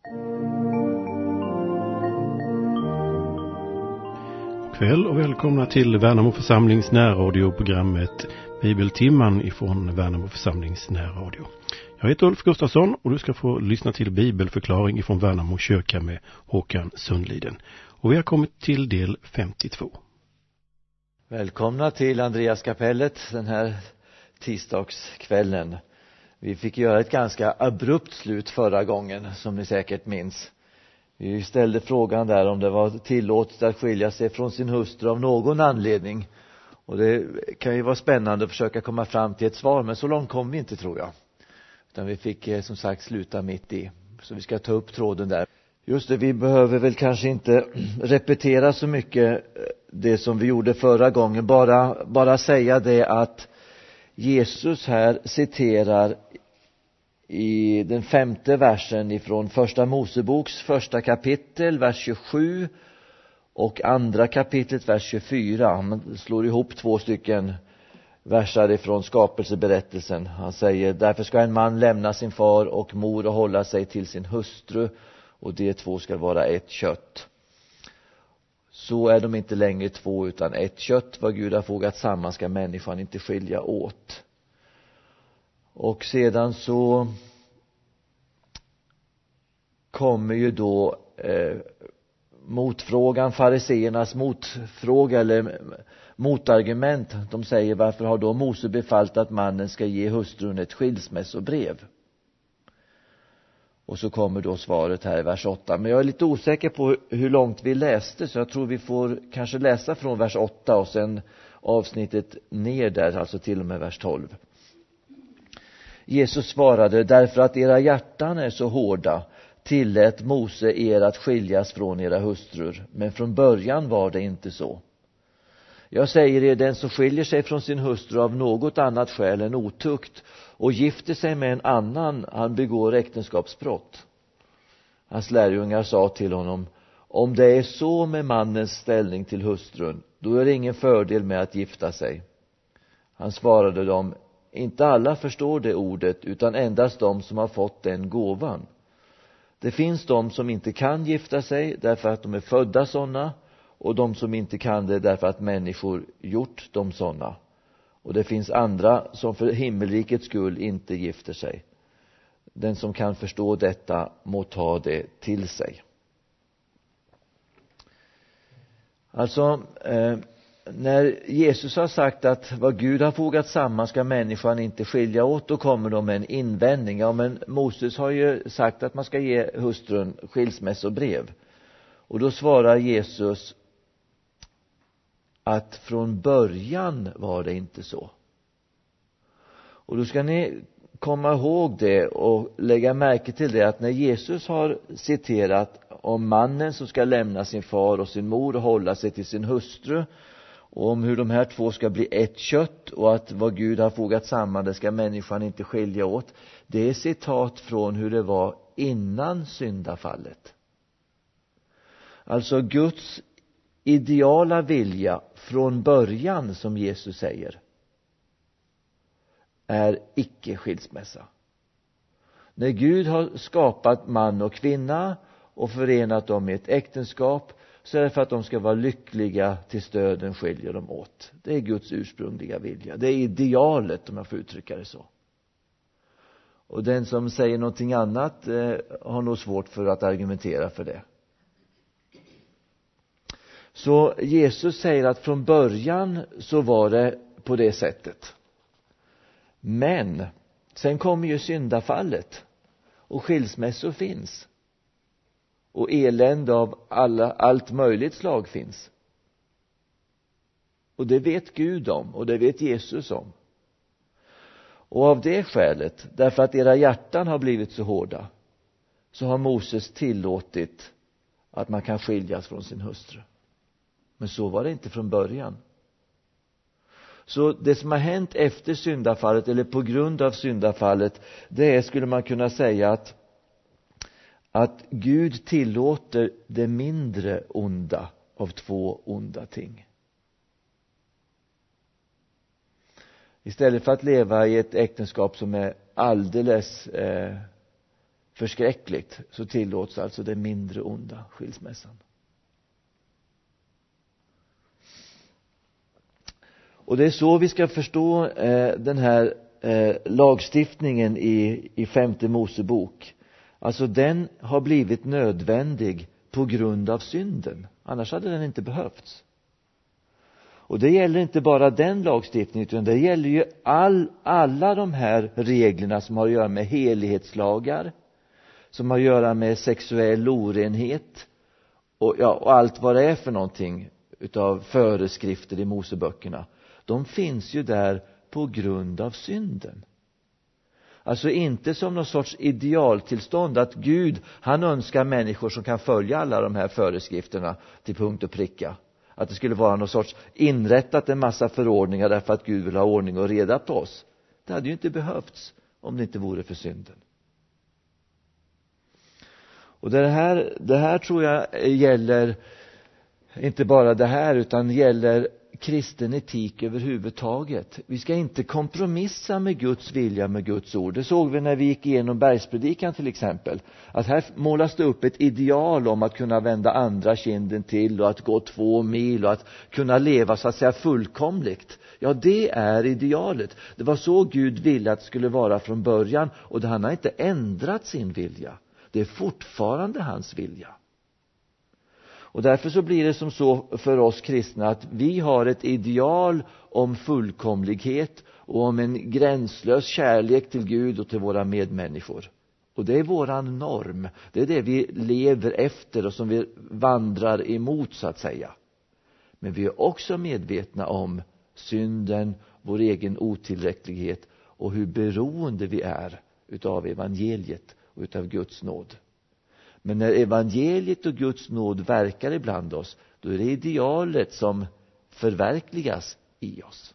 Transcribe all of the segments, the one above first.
Kväll och välkomna till Värnamo församlings närradioprogrammet Bibeltimman ifrån Värnamo församlings närradio. Jag heter Ulf Gustafsson och du ska få lyssna till bibelförklaring ifrån Värnamo kyrka med Håkan Sundliden. Och vi har kommit till del 52. Välkomna till Andreaskapellet den här tisdagskvällen. Vi fick göra ett ganska abrupt slut förra gången, som ni säkert minns. Vi ställde frågan där om det var tillåtet att skilja sig från sin hustru av någon anledning. Och det kan ju vara spännande att försöka komma fram till ett svar, men så långt kom vi inte, tror jag. Utan vi fick som sagt sluta mitt i. Så vi ska ta upp tråden där. Just det, vi behöver väl kanske inte repetera så mycket det som vi gjorde förra gången. Bara säga det att Jesus här citerar i den 5:e versen ifrån första Moseboks första kapitel, vers 27 och andra kapitlet, vers 24. Han slår ihop två stycken versar ifrån skapelseberättelsen. Han säger: därför ska en man lämna sin far och mor och hålla sig till sin hustru, och de två ska vara ett kött. Så är de inte längre två utan ett kött. Vad Gud har fogat samman ska människan inte skilja åt. Och sedan så kommer ju då motfrågan, fariseernas motfråga eller motargument. De säger: varför har då Mose befallt att mannen ska ge hustrun ett skilsmässobrev? Och så kommer då svaret här i vers 8. Men jag är lite osäker på hur långt vi läste, så jag tror vi får kanske läsa från vers 8 och sen avsnittet ner där, alltså till och med vers 12. Jesus svarade: därför att era hjärtan är så hårda tillät Mose er att skiljas från era hustrur, men från början var det inte så. Jag säger er, den som skiljer sig från sin hustru av något annat skäl än otukt och gifter sig med en annan, han begår äktenskapsbrott. Hans lärjungar sa till honom: om det är så med mannens ställning till hustrun, då är det ingen fördel med att gifta sig. Han svarade dem: inte alla förstår det ordet, utan endast de som har fått den gåvan. Det finns de som inte kan gifta sig därför att de är födda sådana, och de som inte kan det därför att människor gjort dem sådana. Och det finns andra som för himmelrikets skull inte gifter sig. Den som kan förstå detta må ta det till sig. Alltså, när Jesus har sagt att vad Gud har fogat samman ska människan inte skilja åt, då kommer de med en invändning. Ja, men Moses har ju sagt att man ska ge hustrun skilsmässobrev. Och då svarar Jesus att från början var det inte så. Och då ska ni komma ihåg det och lägga märke till det, att när Jesus har citerat om mannen som ska lämna sin far och sin mor och hålla sig till sin hustru, och om hur de här två ska bli ett kött, och att vad Gud har fogat samman det ska människan inte skilja åt, det är citat från hur det var innan syndafallet. Alltså Guds ideala vilja från början, som Jesus säger, är icke skilsmässa. När Gud har skapat man och kvinna och förenat dem i ett äktenskap, så är det för att de ska vara lyckliga tills döden skiljer dem åt. Det är Guds ursprungliga vilja. Det är idealet, om jag får uttrycka det så. Och den som säger någonting annat har nog svårt för att argumentera för det. Så Jesus säger att från början så var det på det sättet. Men sen kommer ju syndafallet och skilsmässor finns. Och elände av allt möjligt slag finns. Och det vet Gud om, och det vet Jesus om. Och av det skälet, därför att era hjärtan har blivit så hårda, så har Moses tillåtit att man kan skiljas från sin hustru. Men så var det inte från början. Så det som har hänt efter syndafallet, eller på grund av syndafallet, det är, skulle man kunna säga, att Gud tillåter det mindre onda av två onda ting. Istället för att leva i ett äktenskap som är alldeles förskräckligt, så tillåts alltså det mindre onda, skilsmässan. Och det är så vi ska förstå den här lagstiftningen i 5:e Mosebok. Alltså den har blivit nödvändig på grund av synden. Annars hade den inte behövts. Och det gäller inte bara den lagstiftningen, utan det gäller ju alla de här reglerna som har att göra med helighetslagar, som har att göra med sexuell orenhet och allt vad det är för någonting utav föreskrifter i Moseböckerna. De finns ju där på grund av synden. Alltså inte som någon sorts idealtillstånd att Gud, han önskar människor som kan följa alla de här föreskrifterna till punkt och pricka. Att det skulle vara någon sorts inrättat en massa förordningar därför att Gud vill ha ordning och reda på oss. Det hade ju inte behövts om det inte vore för synden. Och det här tror jag gäller inte bara det här, utan gäller kristen etik överhuvudtaget. Vi ska inte kompromissa med Guds vilja, med Guds ord. Det såg vi när vi gick igenom bergspredikan till exempel. Att här målas det upp ett ideal om att kunna vända andra kinden till och att gå 2 mil och att kunna leva så att säga fullkomligt. Ja, det är idealet. Det var så Gud ville att det skulle vara från början, och han har inte ändrat sin vilja. Det är fortfarande hans vilja. Och därför så blir det som så för oss kristna att vi har ett ideal om fullkomlighet och om en gränslös kärlek till Gud och till våra medmänniskor. Och det är våran norm. Det är det vi lever efter och som vi vandrar emot, så att säga. Men vi är också medvetna om synden, vår egen otillräcklighet och hur beroende vi är utav evangeliet och utav Guds nåd. Men när evangeliet och Guds nåd verkar ibland oss, då är det idealet som förverkligas i oss.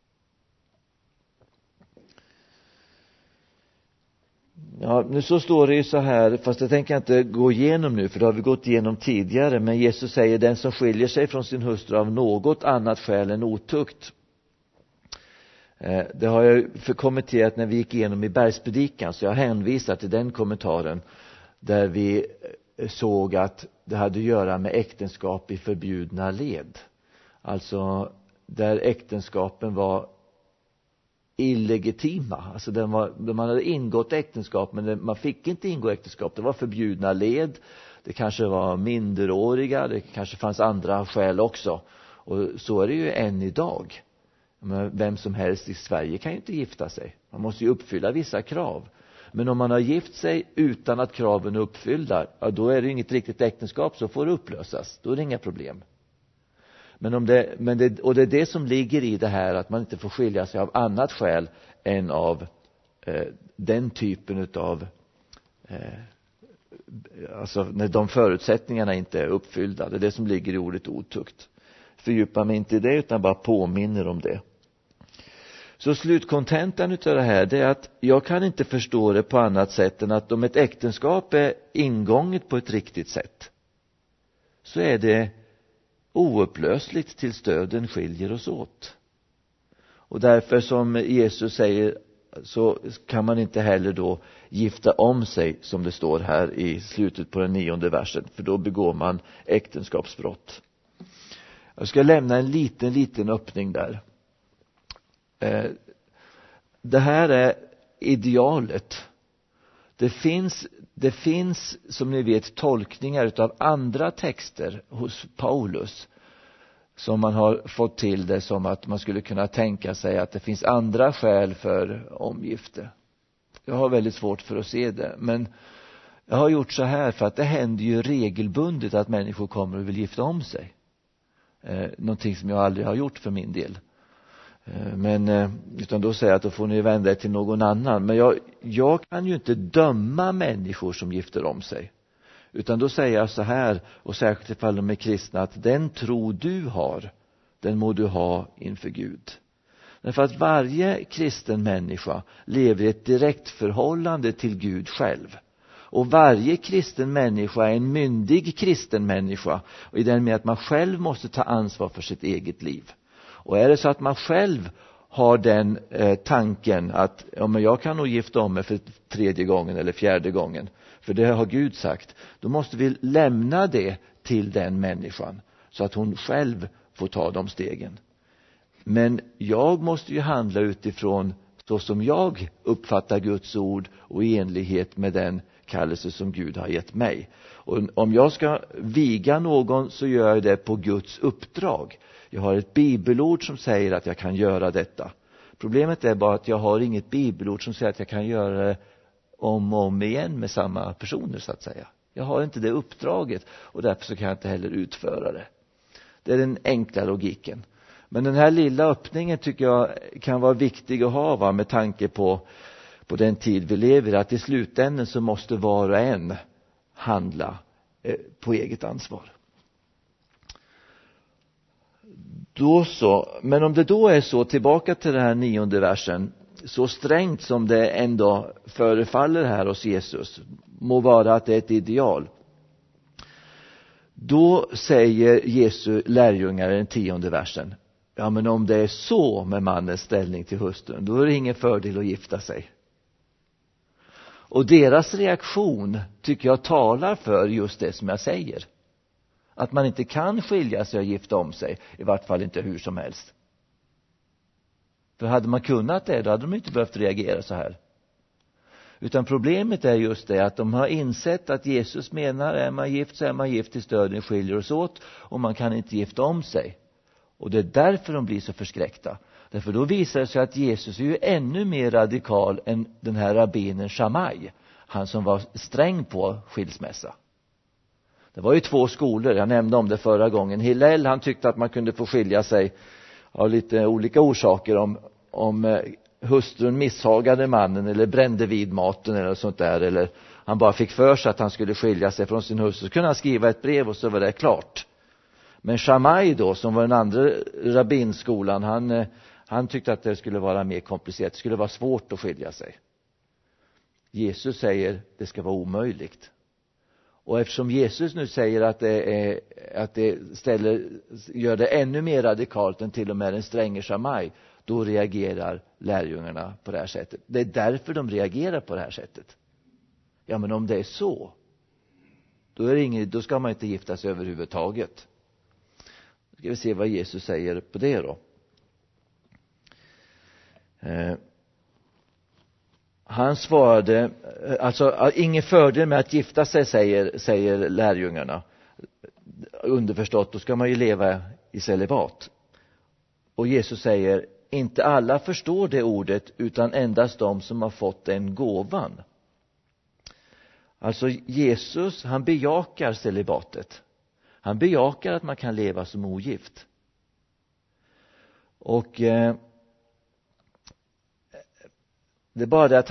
Ja, nu så står det ju så här, fast det tänker jag inte gå igenom nu, för det har vi gått igenom tidigare. Men Jesus säger, den som skiljer sig från sin hustru av något annat skäl än otukt. Det har jag kommenterat när vi gick igenom i bergspredikan, så jag hänvisar till den kommentaren. Där vi såg att det hade att göra med äktenskap i förbjudna led. Alltså där äktenskapen var illegitima. Alltså där man hade ingått äktenskap, men man fick inte ingå äktenskap. Det var förbjudna led. Det kanske var minderåriga. Det kanske fanns andra skäl också. Och så är det ju än idag. Men vem som helst i Sverige kan ju inte gifta sig. Man måste ju uppfylla vissa krav. Men om man har gift sig utan att kraven är uppfyllda, ja, då är det inget riktigt äktenskap, så får det upplösas. Då är det inga problem. Och det är det som ligger i det här, att man inte får skilja sig av annat skäl än av den typen av alltså när de förutsättningarna inte är uppfyllda. Det är det som ligger i ordet otukt. Fördjupa mig inte i det, utan bara påminner om det. Så slutkontentan utav det här, det är att jag kan inte förstå det på annat sätt än att om ett äktenskap är ingånget på ett riktigt sätt, så är det oupplösligt tills döden skiljer oss åt. Och därför, som Jesus säger, så kan man inte heller då gifta om sig, som det står här i slutet på den 9:e versen, för då begår man äktenskapsbrott. Jag ska lämna en liten öppning där. Det här är idealet. Det finns som ni vet tolkningar utav andra texter hos Paulus som man har fått till det som att man skulle kunna tänka sig att det finns andra skäl för omgifte. Jag har väldigt svårt för att se det, men jag har gjort så här för att det händer ju regelbundet att människor kommer och vill gifta om sig. Någonting som jag aldrig har gjort för min del. Utan då säger jag att då får ni vända er till någon annan. Men jag kan ju inte döma människor som gifter om sig. Utan då säger jag så här, och särskilt ifall de är kristna, att den tro du har, den må du ha inför Gud. Därför att varje kristen människa lever i ett direkt förhållande till Gud själv. Och varje kristen människa är en myndig kristen människa, och i den med att man själv måste ta ansvar för sitt eget liv. Och är det så att man själv har den tanken att men jag kan nog gifta om mig för 3:e gången eller 4:e gången, för det har Gud sagt, då måste vi lämna det till den människan så att hon själv får ta de stegen. Men jag måste ju handla utifrån så som jag uppfattar Guds ord och i enlighet med den kallelse som Gud har gett mig. Och om jag ska viga någon så gör jag det på Guds uppdrag. Jag har ett bibelord som säger att jag kan göra detta. Problemet är bara att jag har inget bibelord som säger att jag kan göra det om och om igen med samma personer, så att säga. Jag har inte det uppdraget och därför så kan jag inte heller utföra det. Det är den enkla logiken. Men den här lilla öppningen tycker jag kan vara viktig att ha, med tanke på den tid vi lever i, att i slutändan så måste var och en handla på eget ansvar. Då så, men om det då är så, tillbaka till den här 9:e versen, så strängt som det ändå förefaller här hos Jesus, må vara att det är ett ideal. Då säger Jesu lärjungar i den 10:e versen, ja men om det är så med mannens ställning till hustrun, då är det ingen fördel att gifta sig. Och deras reaktion tycker jag talar för just det som jag säger. Att man inte kan skilja sig och gifta om sig, i vart fall inte hur som helst. För hade man kunnat det, då hade de inte behövt reagera så här. Utan problemet är just det att de har insett att Jesus menar, är man gift så är man gift tills döden skiljer oss åt, och man kan inte gifta om sig. Och det är därför de blir så förskräckta. Därför då visar det sig att Jesus är ju ännu mer radikal än den här rabbinen Shammai, han som var sträng på skilsmässa. Det var ju 2 skolor, jag nämnde om det förra gången. Hillel, han tyckte att man kunde få skilja sig av lite olika orsaker om hustrun misshagade mannen eller brände vid maten eller sånt där, eller han bara fick för sig att han skulle skilja sig från sin hustru, så kunde han skriva ett brev och så var det klart. Men Shammai då, som var den andra rabbinskolan, han tyckte att det skulle vara mer komplicerat, det skulle vara svårt att skilja sig. Jesus säger det ska vara omöjligt. Och eftersom Jesus nu säger att det gör det ännu mer radikalt än till och med den stränge Shammai, då reagerar lärjungarna på det här sättet. Det är därför de reagerar på det här sättet. Ja, men om det är så, då ska man inte gifta sig överhuvudtaget. Då ska vi se vad Jesus säger på det då. Han svarade, alltså ingen fördel med att gifta sig, säger lärjungarna. Underförstått, då ska man ju leva i celibat. Och Jesus säger, inte alla förstår det ordet, utan endast de som har fått den gåvan. Alltså Jesus, han bejakar celibatet. Han bejakar att man kan leva som ogift. Och det är bara det att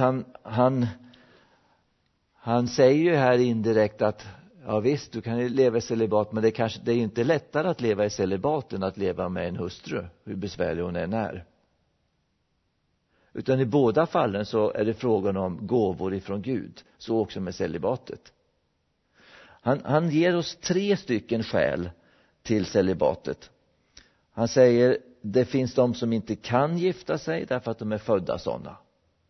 han säger ju här indirekt att ja visst, du kan ju leva i celibat, men det är ju inte lättare att leva i celibat än att leva med en hustru, hur besvärlig hon än är. Utan i båda fallen så är det frågan om gåvor ifrån Gud, så också med celibatet. Han ger oss 3 stycken skäl till celibatet. Han säger, det finns de som inte kan gifta sig därför att de är födda sådana.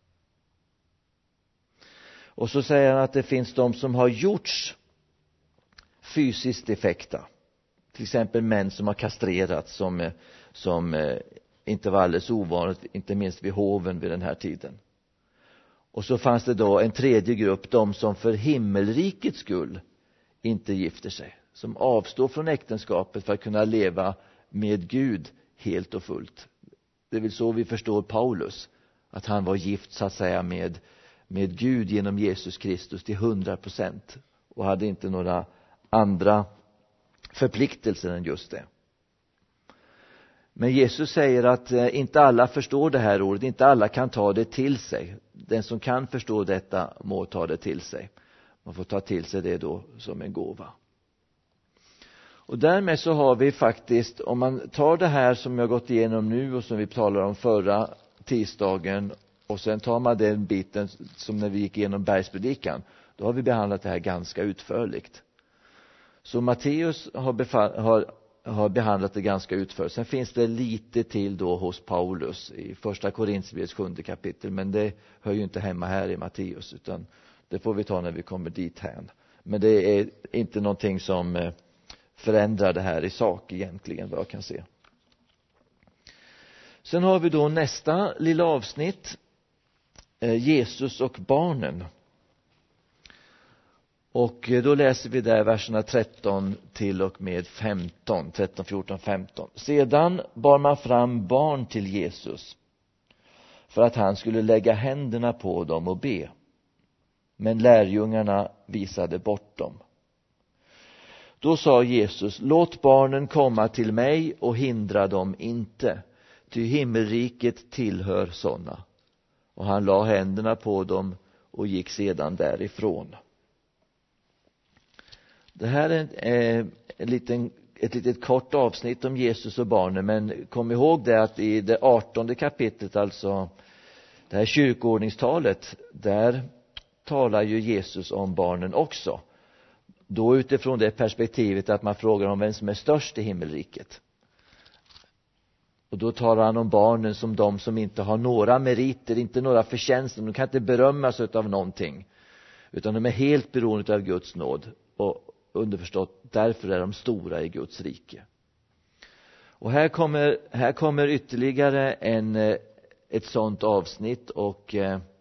Och så säger han att det finns de som har gjorts fysiskt defekta. Till exempel män som har kastrerats, som inte var alldeles ovanligt, inte minst vid hoven vid den här tiden. Och så fanns det då en tredje grupp, de som för himmelrikets skull inte gifter sig. Som avstår från äktenskapet för att kunna leva med Gud helt och fullt. Det är väl så vi förstår Paulus, att han var gift så att säga med Gud genom Jesus Kristus till 100% och hade inte några andra förpliktelser än just det. Men Jesus säger att inte alla förstår det här ordet, inte alla kan ta det till sig. Den som kan förstå detta må ta det till sig. Man får ta till sig det då som en gåva. Och därmed så har vi faktiskt, om man tar det här som jag gått igenom nu och som vi talade om förra tisdagen, och sen tar man den biten som när vi gick igenom bergspredikan, då har vi behandlat det här ganska utförligt. Så Matteus har behandlat det ganska utförligt. Sen finns det lite till då hos Paulus i första Korinthierbrevets 7:e kapitel, men det hör ju inte hemma här i Matteus, utan det får vi ta när vi kommer dit här. Men det är inte någonting som förändrar det här i sak egentligen, vad jag kan se. Sen har vi då nästa lilla avsnitt, Jesus och barnen. Och då läser vi där verserna 13 till och med 15, 13, 14, 15. Sedan bar man fram barn till Jesus för att han skulle lägga händerna på dem och be. Men lärjungarna visade bort dem. Då sa Jesus: låt barnen komma till mig och hindra dem inte, ty himmelriket tillhör sådana. Och han la händerna på dem och gick sedan därifrån. Det här är ett litet kort avsnitt om Jesus och barnen, men kom ihåg det att i det 18:e kapitlet, alltså det här kyrkoordningstalet, där talar ju Jesus om barnen också. Då utifrån det perspektivet att man frågar om vem som är störst i himmelriket. Och då talar han om barnen som de som inte har några meriter, inte några förtjänster. De kan inte berömma sig av någonting, utan de är helt beroende av Guds nåd. Och underförstått, därför är de stora i Guds rike. Och här kommer ytterligare ett sånt avsnitt. Och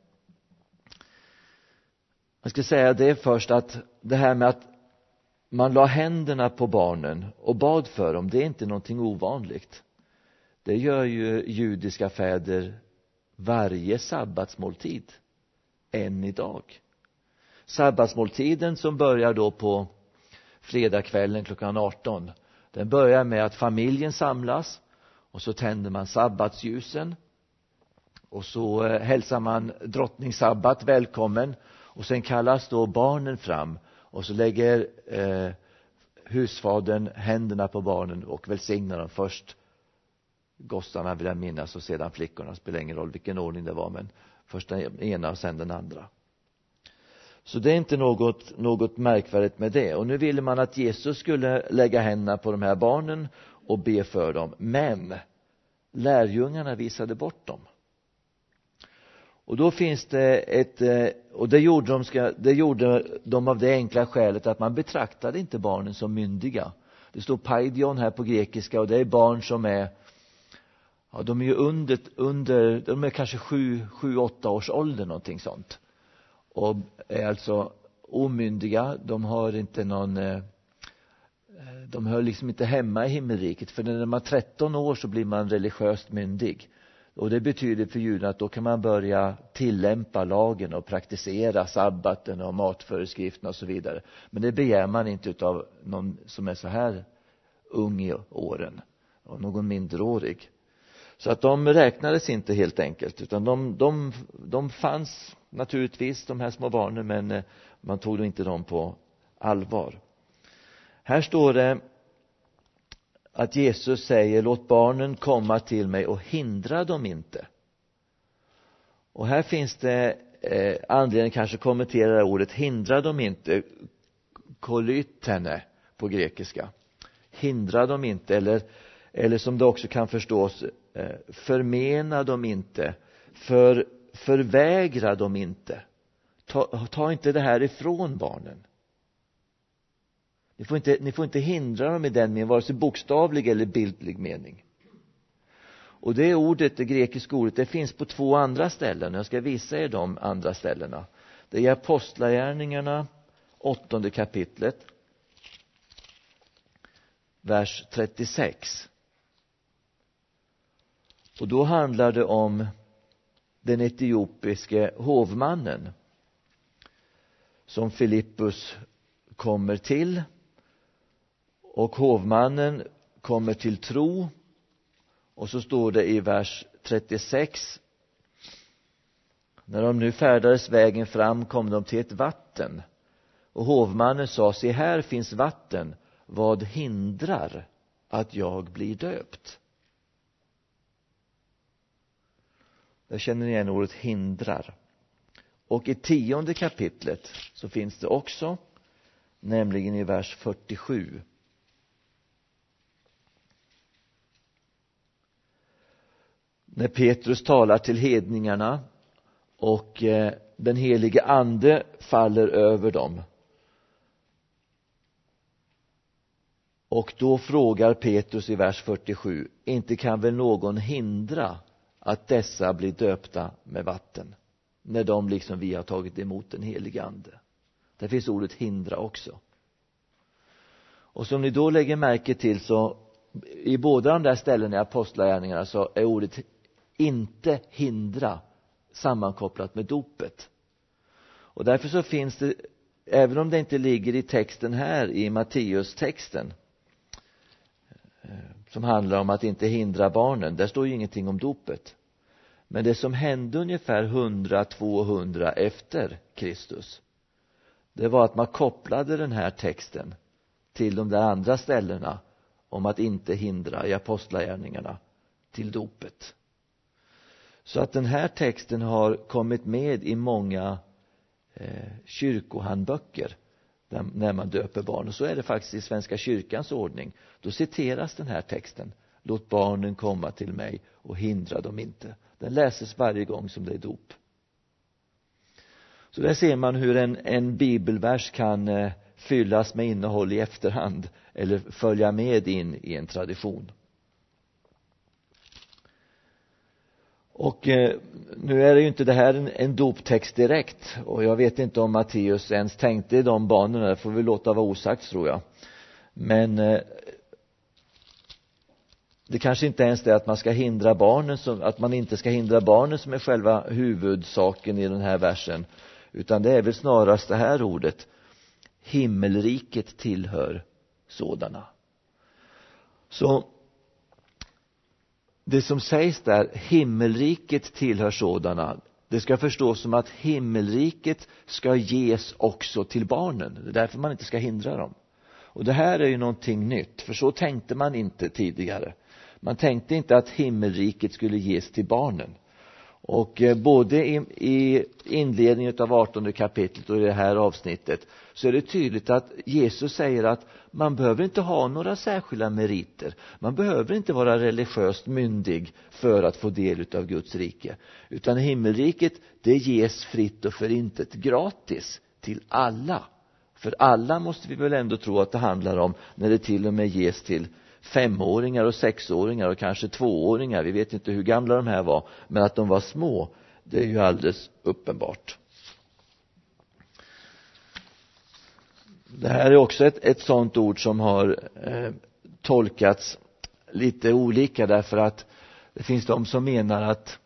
jag ska säga det först, att det här med att man la händerna på barnen och bad för dem, det är inte någonting ovanligt. Det gör ju judiska fäder varje sabbatsmåltid än idag. Sabbatsmåltiden som börjar då på fredagskvällen klockan 18, den börjar med att familjen samlas och så tänder man sabbatsljusen och så hälsar man drottning sabbat välkommen, och sen kallas då barnen fram och så lägger husfadern händerna på barnen och välsignar dem. Först gossarna vill jag minnas och sedan flickorna, spelar ingen roll vilken ordning det var, men först den ena och sen den andra. Så det är inte något märkvärdigt med det. Och nu ville man att Jesus skulle lägga händerna på de här barnen och be för dem. Men lärjungarna visade bort dem. Och då finns det och det gjorde de av det enkla skälet att man betraktade inte barnen som myndiga. Det står paidion här på grekiska, och det är barn som är, ja, de är ju under de är kanske 7-8 års ålder, någonting sånt. Och är alltså omyndiga. De hör liksom inte hemma i himmelriket, för när man är 13 år så blir man religiöst myndig. Och det betyder för judarna att då kan man börja tillämpa lagen och praktisera sabbaten och matföreskrifterna och så vidare. Men det begär man inte utav någon som är så här ung i åren, och någon mindreårig. Så att de räknades inte helt enkelt, utan de fanns naturligtvis, de här små barnen, men man tog inte dem på allvar. Här står det att Jesus säger: låt barnen komma till mig och hindra dem inte. Och här finns det anledning kanske kommentera det ordet hindra dem inte, kolytene på grekiska. Hindra dem inte, eller som det också kan förstås, förmena dem inte, förvägra dem inte. Ta inte det här ifrån barnen. Ni får inte hindra dem i den meningen, vare sig bokstavlig eller bildlig mening. Och det ordet, det grekiska ordet, det finns på 2 andra ställen. Jag ska visa er de andra ställena. Det är Apostlagärningarna 8:e kapitlet, vers 36. Och då handlar det om den etiopiske hovmannen som Filippus kommer till. Och hovmannen kommer till tro. Och så står det i vers 36: när de nu färdades vägen fram kom de till ett vatten. Och hovmannen sa: se, här finns vatten. Vad hindrar att jag blir döpt? Jag känner igen ordet hindrar. Och i 10:e kapitlet så finns det också, nämligen i vers 47. när Petrus talar till hedningarna och den helige ande faller över dem. Och då frågar Petrus i vers 47: inte kan väl någon hindra att dessa blir döpta med vatten, när de liksom vi har tagit emot den helige ande? Där finns ordet hindra också. Och som ni då lägger märke till, så i båda de där ställena i apostlagärningarna så är ordet inte hindra sammankopplat med dopet. Och därför så finns det, även om det inte ligger i texten här i Matteus-texten som handlar om att inte hindra barnen, där står ju ingenting om dopet. Men det som hände ungefär 100-200 efter Kristus, det var att man kopplade den här texten till de där andra ställena om att inte hindra i apostlagärningarna till dopet. Så att den här texten har kommit med i många kyrkohandböcker när man döper barn. Och så är det faktiskt i Svenska kyrkans ordning. Då citeras den här texten: låt barnen komma till mig och hindra dem inte. Den läses varje gång som det är dop. Så där ser man hur en bibelvers kan fyllas med innehåll i efterhand eller följa med in i en tradition. Och nu är det ju inte det här en doptext direkt, och jag vet inte om Matteus ens tänkte i de banorna, det får vi låta vara osagt, tror jag. Men det kanske inte ens är att man ska hindra barnen, att man inte ska hindra barnen som är själva huvudsaken i den här versen, utan det är väl snarast det här ordet: himmelriket tillhör sådana. Så det som sägs där, himmelriket tillhör sådana, det ska förstås som att himmelriket ska ges också till barnen. Det är därför man inte ska hindra dem. Och det här är ju någonting nytt, för så tänkte man inte tidigare. Man tänkte inte att himmelriket skulle ges till barnen. Och både i inledningen av 18 kapitlet och i det här avsnittet så är det tydligt att Jesus säger att man behöver inte ha några särskilda meriter. Man behöver inte vara religiöst myndig för att få del av Guds rike. Utan himmelriket, det ges fritt och förintet, gratis till alla. För alla måste vi väl ändå tro att det handlar om, när det till och med ges till 5-åringar och 6-åringar och kanske 2-åringar. Vi vet inte hur gamla de här var, men att de var små, det är ju alldeles uppenbart. Det här är också ett sånt ord som har tolkats lite olika, därför att det finns de som menar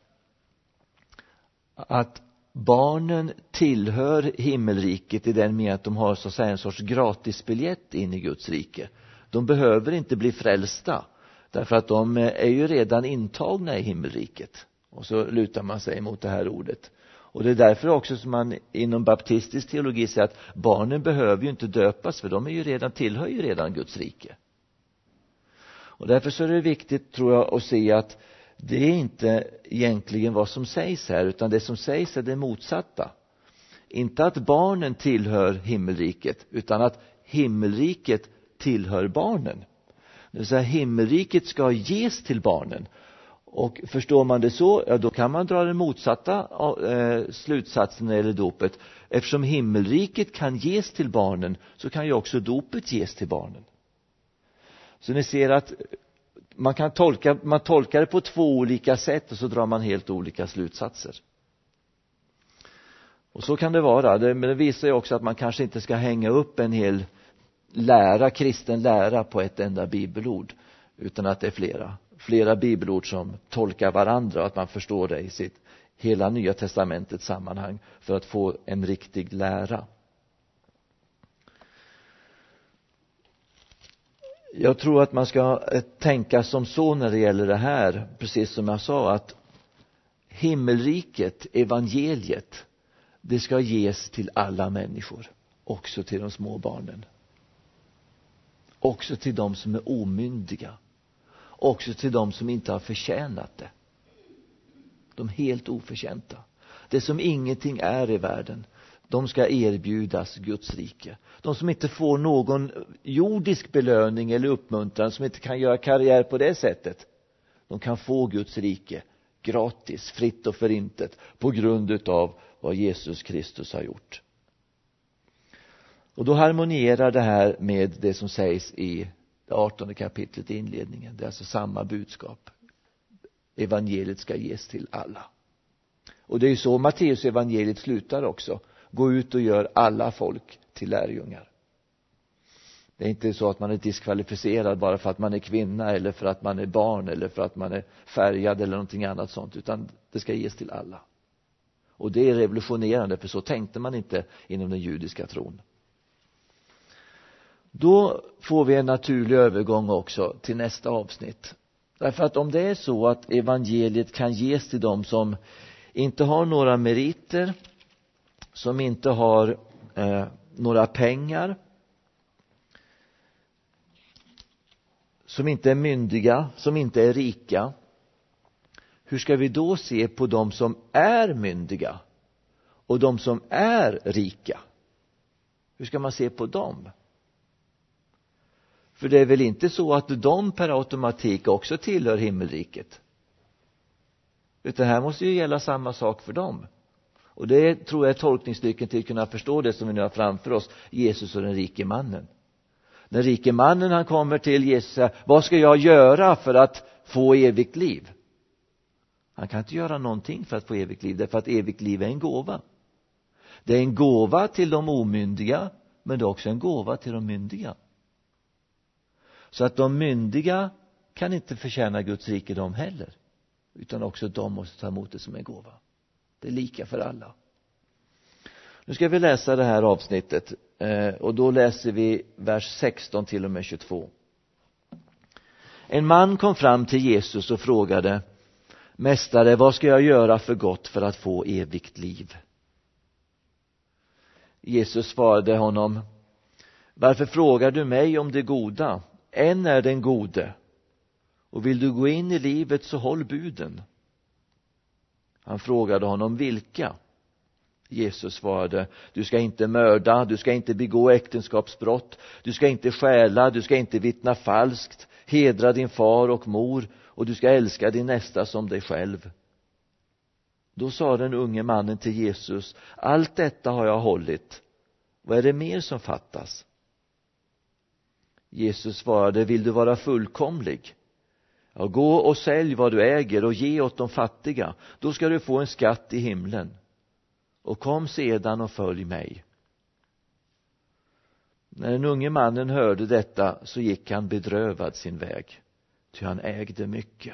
att barnen tillhör himmelriket i den meningen att de har så att säga en sorts gratisbiljett in i Guds rike. De behöver inte bli frälsta, därför att de är ju redan intagna i himmelriket. Och så lutar man sig mot det här ordet. Och det är därför också som man inom baptistisk teologi säger att barnen behöver ju inte döpas, för de är ju redan, tillhör ju redan Guds rike. Och därför så är det viktigt, tror jag, att se att det är inte egentligen vad som sägs här, utan det som sägs är det motsatta. Inte att barnen tillhör himmelriket, utan att himmelriket tillhör barnen. Det vill säga, himmelriket ska ges till barnen. Och förstår man det så, ja, då kan man dra den motsatta slutsatsen när det gäller dopet. Eftersom himmelriket kan ges till barnen, så kan ju också dopet ges till barnen. Så ni ser att man tolkar det på 2 olika sätt, och så drar man helt olika slutsatser. Och så kan det vara. Men det visar ju också att man kanske inte ska hänga upp en hel kristen lära på ett enda bibelord, utan att det är flera bibelord som tolkar varandra, och att man förstår det i sitt hela Nya testamentets sammanhang för att få en riktig lära. Jag tror att man ska tänka som så när det gäller det här, precis som jag sa, att himmelriket, evangeliet, det ska ges till alla människor, också till de små barnen. Också till de som är omyndiga. Också till de som inte har förtjänat det. De helt oförtjänta. Det som ingenting är i världen, de ska erbjudas Guds rike. De som inte får någon jordisk belöning eller uppmuntran, som inte kan göra karriär på det sättet, de kan få Guds rike gratis, fritt och förintet på grund utav vad Jesus Kristus har gjort. Och då harmonierar det här med det som sägs i det 18:e kapitlet i inledningen. Det är alltså samma budskap. Evangeliet ska ges till alla. Och det är ju så Matteus evangeliet slutar också. Gå ut och gör alla folk till lärjungar. Det är inte så att man är diskvalificerad bara för att man är kvinna eller för att man är barn eller för att man är färgad eller någonting annat sånt, utan det ska ges till alla. Och det är revolutionerande, för så tänkte man inte inom den judiska tron. Då får vi en naturlig övergång också till nästa avsnitt. Därför att om det är så att evangeliet kan ges till dem som inte har några meriter, som inte har några pengar, som inte är myndiga, som inte är rika, hur ska vi då se på de som är myndiga och de som är rika? Hur ska man se på dem? För det är väl inte så att de per automatik också tillhör himmelriket? Utan här måste ju gälla samma sak för dem. Och det tror jag är tolkningsstycken till att kunna förstå det som vi nu har framför oss, Jesus och den rike mannen. Den rike mannen, han kommer till Jesus: vad ska jag göra för att få evigt liv? Han kan inte göra någonting för att få evigt liv, därför att evigt liv är en gåva. Det är en gåva till de omyndiga, men det är också en gåva till de myndiga. Så att de myndiga kan inte förtjäna Guds rikedom heller, utan också de måste ta emot det som en gåva. Det är lika för alla. Nu ska vi läsa det här avsnittet, och då läser vi vers 16 till och med 22. En man kom fram till Jesus och frågade: Mästare, vad ska jag göra för gott för att få evigt liv? Jesus svarade honom: varför frågar du mig om det goda? En är den gode, och vill du gå in i livet så håll buden. Han frågade honom: vilka? Jesus svarade: du ska inte mörda, du ska inte begå äktenskapsbrott, du ska inte stjäla, du ska inte vittna falskt, hedra din far och mor, och du ska älska din nästa som dig själv. Då sa den unge mannen till Jesus: allt detta har jag hållit. Vad är det mer som fattas? Jesus svarade: vill du vara fullkomlig? Ja, gå och sälj vad du äger och ge åt de fattiga. Då ska du få en skatt i himlen. Och kom sedan och följ mig. När den unge mannen hörde detta så gick han bedrövad sin väg, ty han ägde mycket.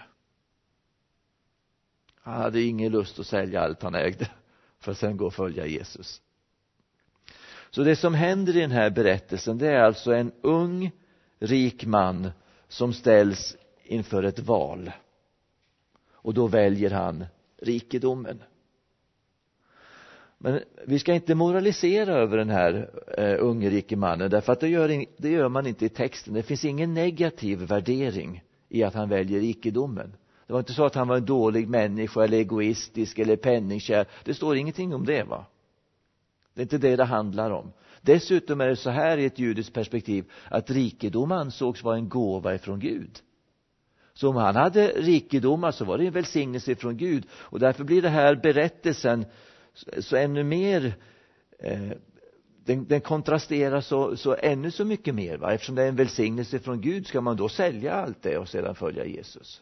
Han hade ingen lust att sälja allt han ägde för att sen gå och följa Jesus. Så det som händer i den här berättelsen, det är alltså en ung, rik man som ställs inför ett val. Och då väljer han rikedomen. Men vi ska inte moralisera över den här unge rike mannen, därför att det gör man inte i texten. Det finns ingen negativ värdering i att han väljer rikedomen. Det var inte så att han var en dålig människa eller egoistisk eller penningkär. Det står ingenting om det, va? Det är inte det handlar om. Dessutom är det så här i ett judiskt perspektiv att rikedom ansågs vara en gåva ifrån Gud. Så om han hade rikedomar så var det en välsignelse ifrån Gud. Och därför blir det här berättelsen så ännu mer, den kontrasterar så ännu så mycket mer, va? Eftersom det är en välsignelse från Gud, ska man då sälja allt det och sedan följa Jesus?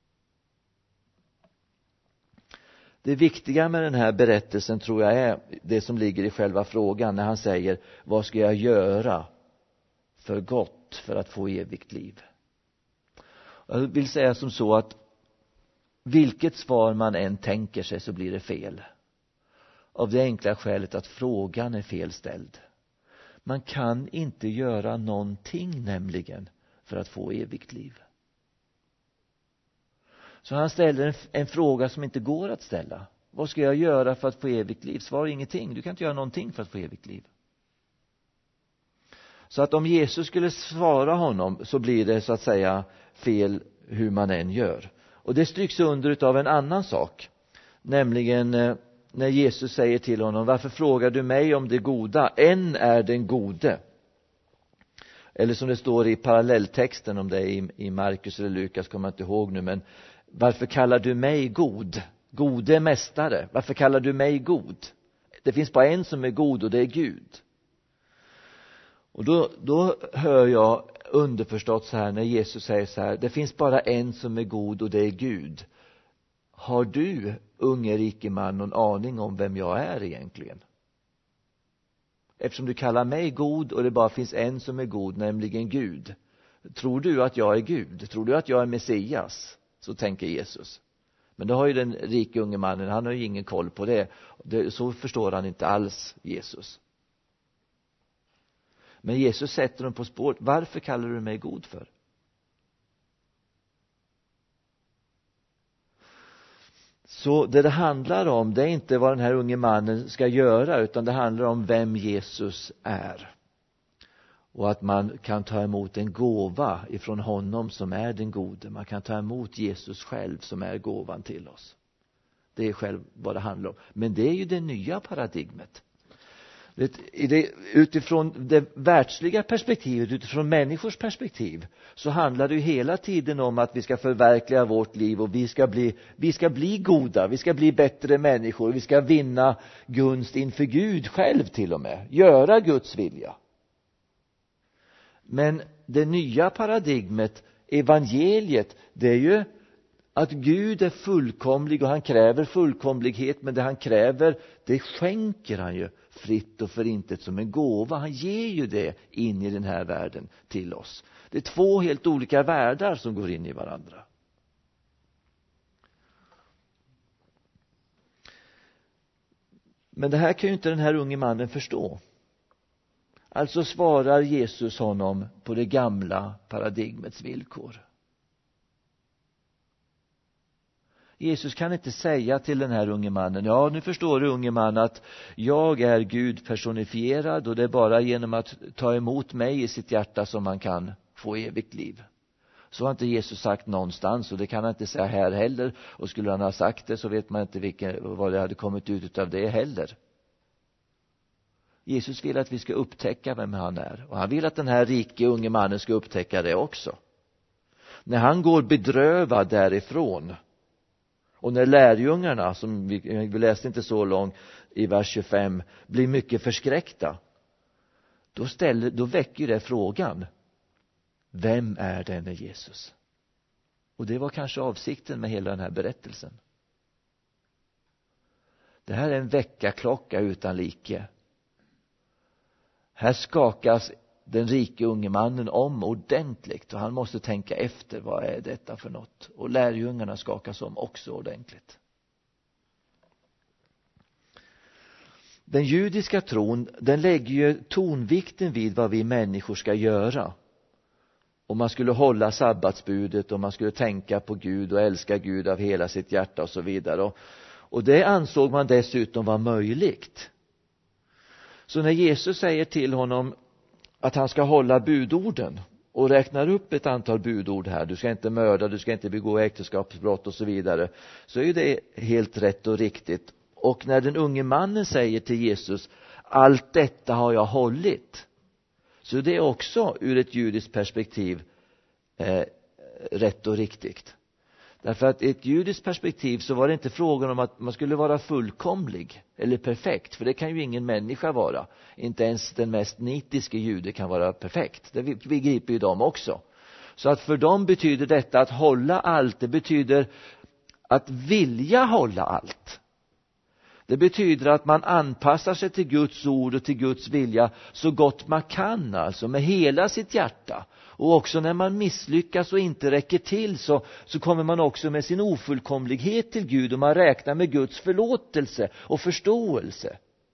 Det viktiga med den här berättelsen tror jag är det som ligger i själva frågan, när han säger: vad ska jag göra för gott för att få evigt liv? Jag vill säga som så att vilket svar man än tänker sig så blir det fel. Av det enkla skälet att frågan är felställd. Man kan inte göra någonting nämligen för att få evigt liv. Så han ställer en fråga som inte går att ställa. Vad ska jag göra för att få evigt liv? Svar ingenting. Du kan inte göra någonting för att få evigt liv. Så att om Jesus skulle svara honom så blir det så att säga fel hur man än gör. Och det stryks under av en annan sak. Nämligen när Jesus säger till honom: varför frågar du mig om det goda? En är den gode. Eller som det står i parallelltexten, om det är i Markus eller Lukas kommer jag inte ihåg nu, men varför kallar du mig god? Gode mästare, varför kallar du mig god? Det finns bara en som är god och det är Gud. Och då hör jag underförstått så här när Jesus säger så här: det finns bara en som är god och det är Gud. Har du, unge rike man, någon aning om vem jag är egentligen? Eftersom du kallar mig god och det bara finns en som är god, nämligen Gud. Tror du att jag är Gud? Tror du att jag är Messias? Så tänker Jesus. Men då har ju den rike unge mannen, han har ju ingen koll på det. Så förstår han inte alls Jesus. Men Jesus sätter dem på spår. Varför kallar du mig god för? Så det handlar om, det är inte vad den här unge mannen ska göra, utan det handlar om vem Jesus är. Och att man kan ta emot en gåva ifrån honom som är den gode. Man kan ta emot Jesus själv som är gåvan till oss. Det är själv vad det handlar om. Men det är ju det nya paradigmet. Utifrån det världsliga perspektivet, utifrån människors perspektiv, så handlar det ju hela tiden om att vi ska förverkliga vårt liv och vi ska bli goda, vi ska bli bättre människor, vi ska vinna gunst inför Gud själv till och med, göra Guds vilja. Men det nya paradigmet, evangeliet, det är ju att Gud är fullkomlig och han kräver fullkomlighet, men det han kräver, det skänker han ju fritt och förintet som en gåva. Han ger ju det in i den här världen till oss. Det är två helt olika världar som går in i varandra. Men det här kan ju inte den här unge mannen förstå. Alltså svarar Jesus honom på det gamla paradigmets villkor. Jesus kan inte säga till den här unge mannen: ja, nu förstår du, unge man, att jag är Gud personifierad och det är bara genom att ta emot mig i sitt hjärta som man kan få evigt liv. Så har inte Jesus sagt någonstans, och det kan han inte säga här heller. Och skulle han ha sagt det så vet man inte vad det hade kommit ut av det heller. Jesus vill att vi ska upptäcka vem han är. Och han vill att den här rike unge mannen ska upptäcka det också. När han går bedrövad därifrån, och när lärjungarna, som vi läste inte så långt i vers 25, blir mycket förskräckta, då väcker det frågan: vem är denne Jesus? Och det var kanske avsikten med hela den här berättelsen. Det här är en väckarklocka utan like. Här skakas den rike unge mannen om ordentligt, och han måste tänka efter, vad är detta för något? Och lärjungarna skakas om också ordentligt. Den judiska tron, den lägger ju tonvikten vid vad vi människor ska göra. Om man skulle hålla sabbatsbudet, och man skulle tänka på Gud och älska Gud av hela sitt hjärta och så vidare. Och det ansåg man dessutom var möjligt. Så när Jesus säger till honom att han ska hålla budorden och räknar upp ett antal budord här, du ska inte mörda, du ska inte begå äktenskapsbrott och så vidare, så är det helt rätt och riktigt. Och när den unge mannen säger till Jesus: allt detta har jag hållit, så det är också ur ett judiskt perspektiv rätt och riktigt. Därför att i ett judiskt perspektiv så var det inte frågan om att man skulle vara fullkomlig eller perfekt, för det kan ju ingen människa vara. Inte ens den mest nitiske jude kan vara perfekt. Det begriper ju de också. Så att för dem betyder detta att hålla allt, det betyder att vilja hålla allt. Det betyder att man anpassar sig till Guds ord och till Guds vilja så gott man kan, alltså med hela sitt hjärta. Och också när man misslyckas och inte räcker till, så kommer man också med sin ofullkomlighet till Gud, och man räknar med Guds förlåtelse och förståelse.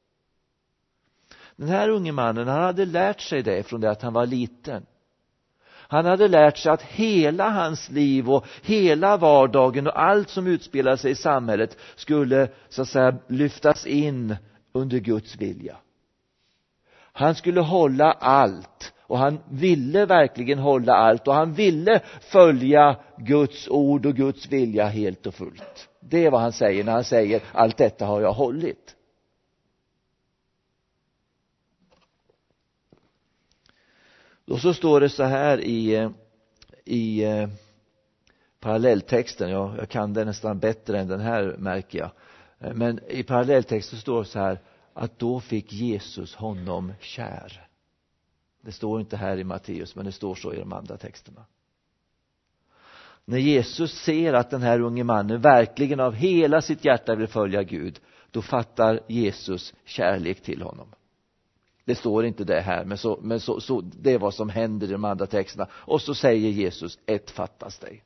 Den här unge mannen, han hade lärt sig det från det att han var liten. Han hade lärt sig att hela hans liv och hela vardagen och allt som utspelar sig i samhället skulle, så att säga, lyftas in under Guds vilja. Han skulle hålla allt, och han ville verkligen hålla allt, och han ville följa Guds ord och Guds vilja helt och fullt. Det är vad han säger när han säger: allt detta har jag hållit. Och så står det så här parallelltexten, jag kan den nästan bättre än den här märker jag. Men i parallelltexten står det så här, att då fick Jesus honom kär. Det står inte här i Matteus, men det står så i de andra texterna. När Jesus ser att den här unge mannen verkligen av hela sitt hjärta vill följa Gud, då fattar Jesus kärlek till honom. Det står inte det här, men så det är vad som händer i de andra texterna. Och så säger Jesus, ett fattas dig.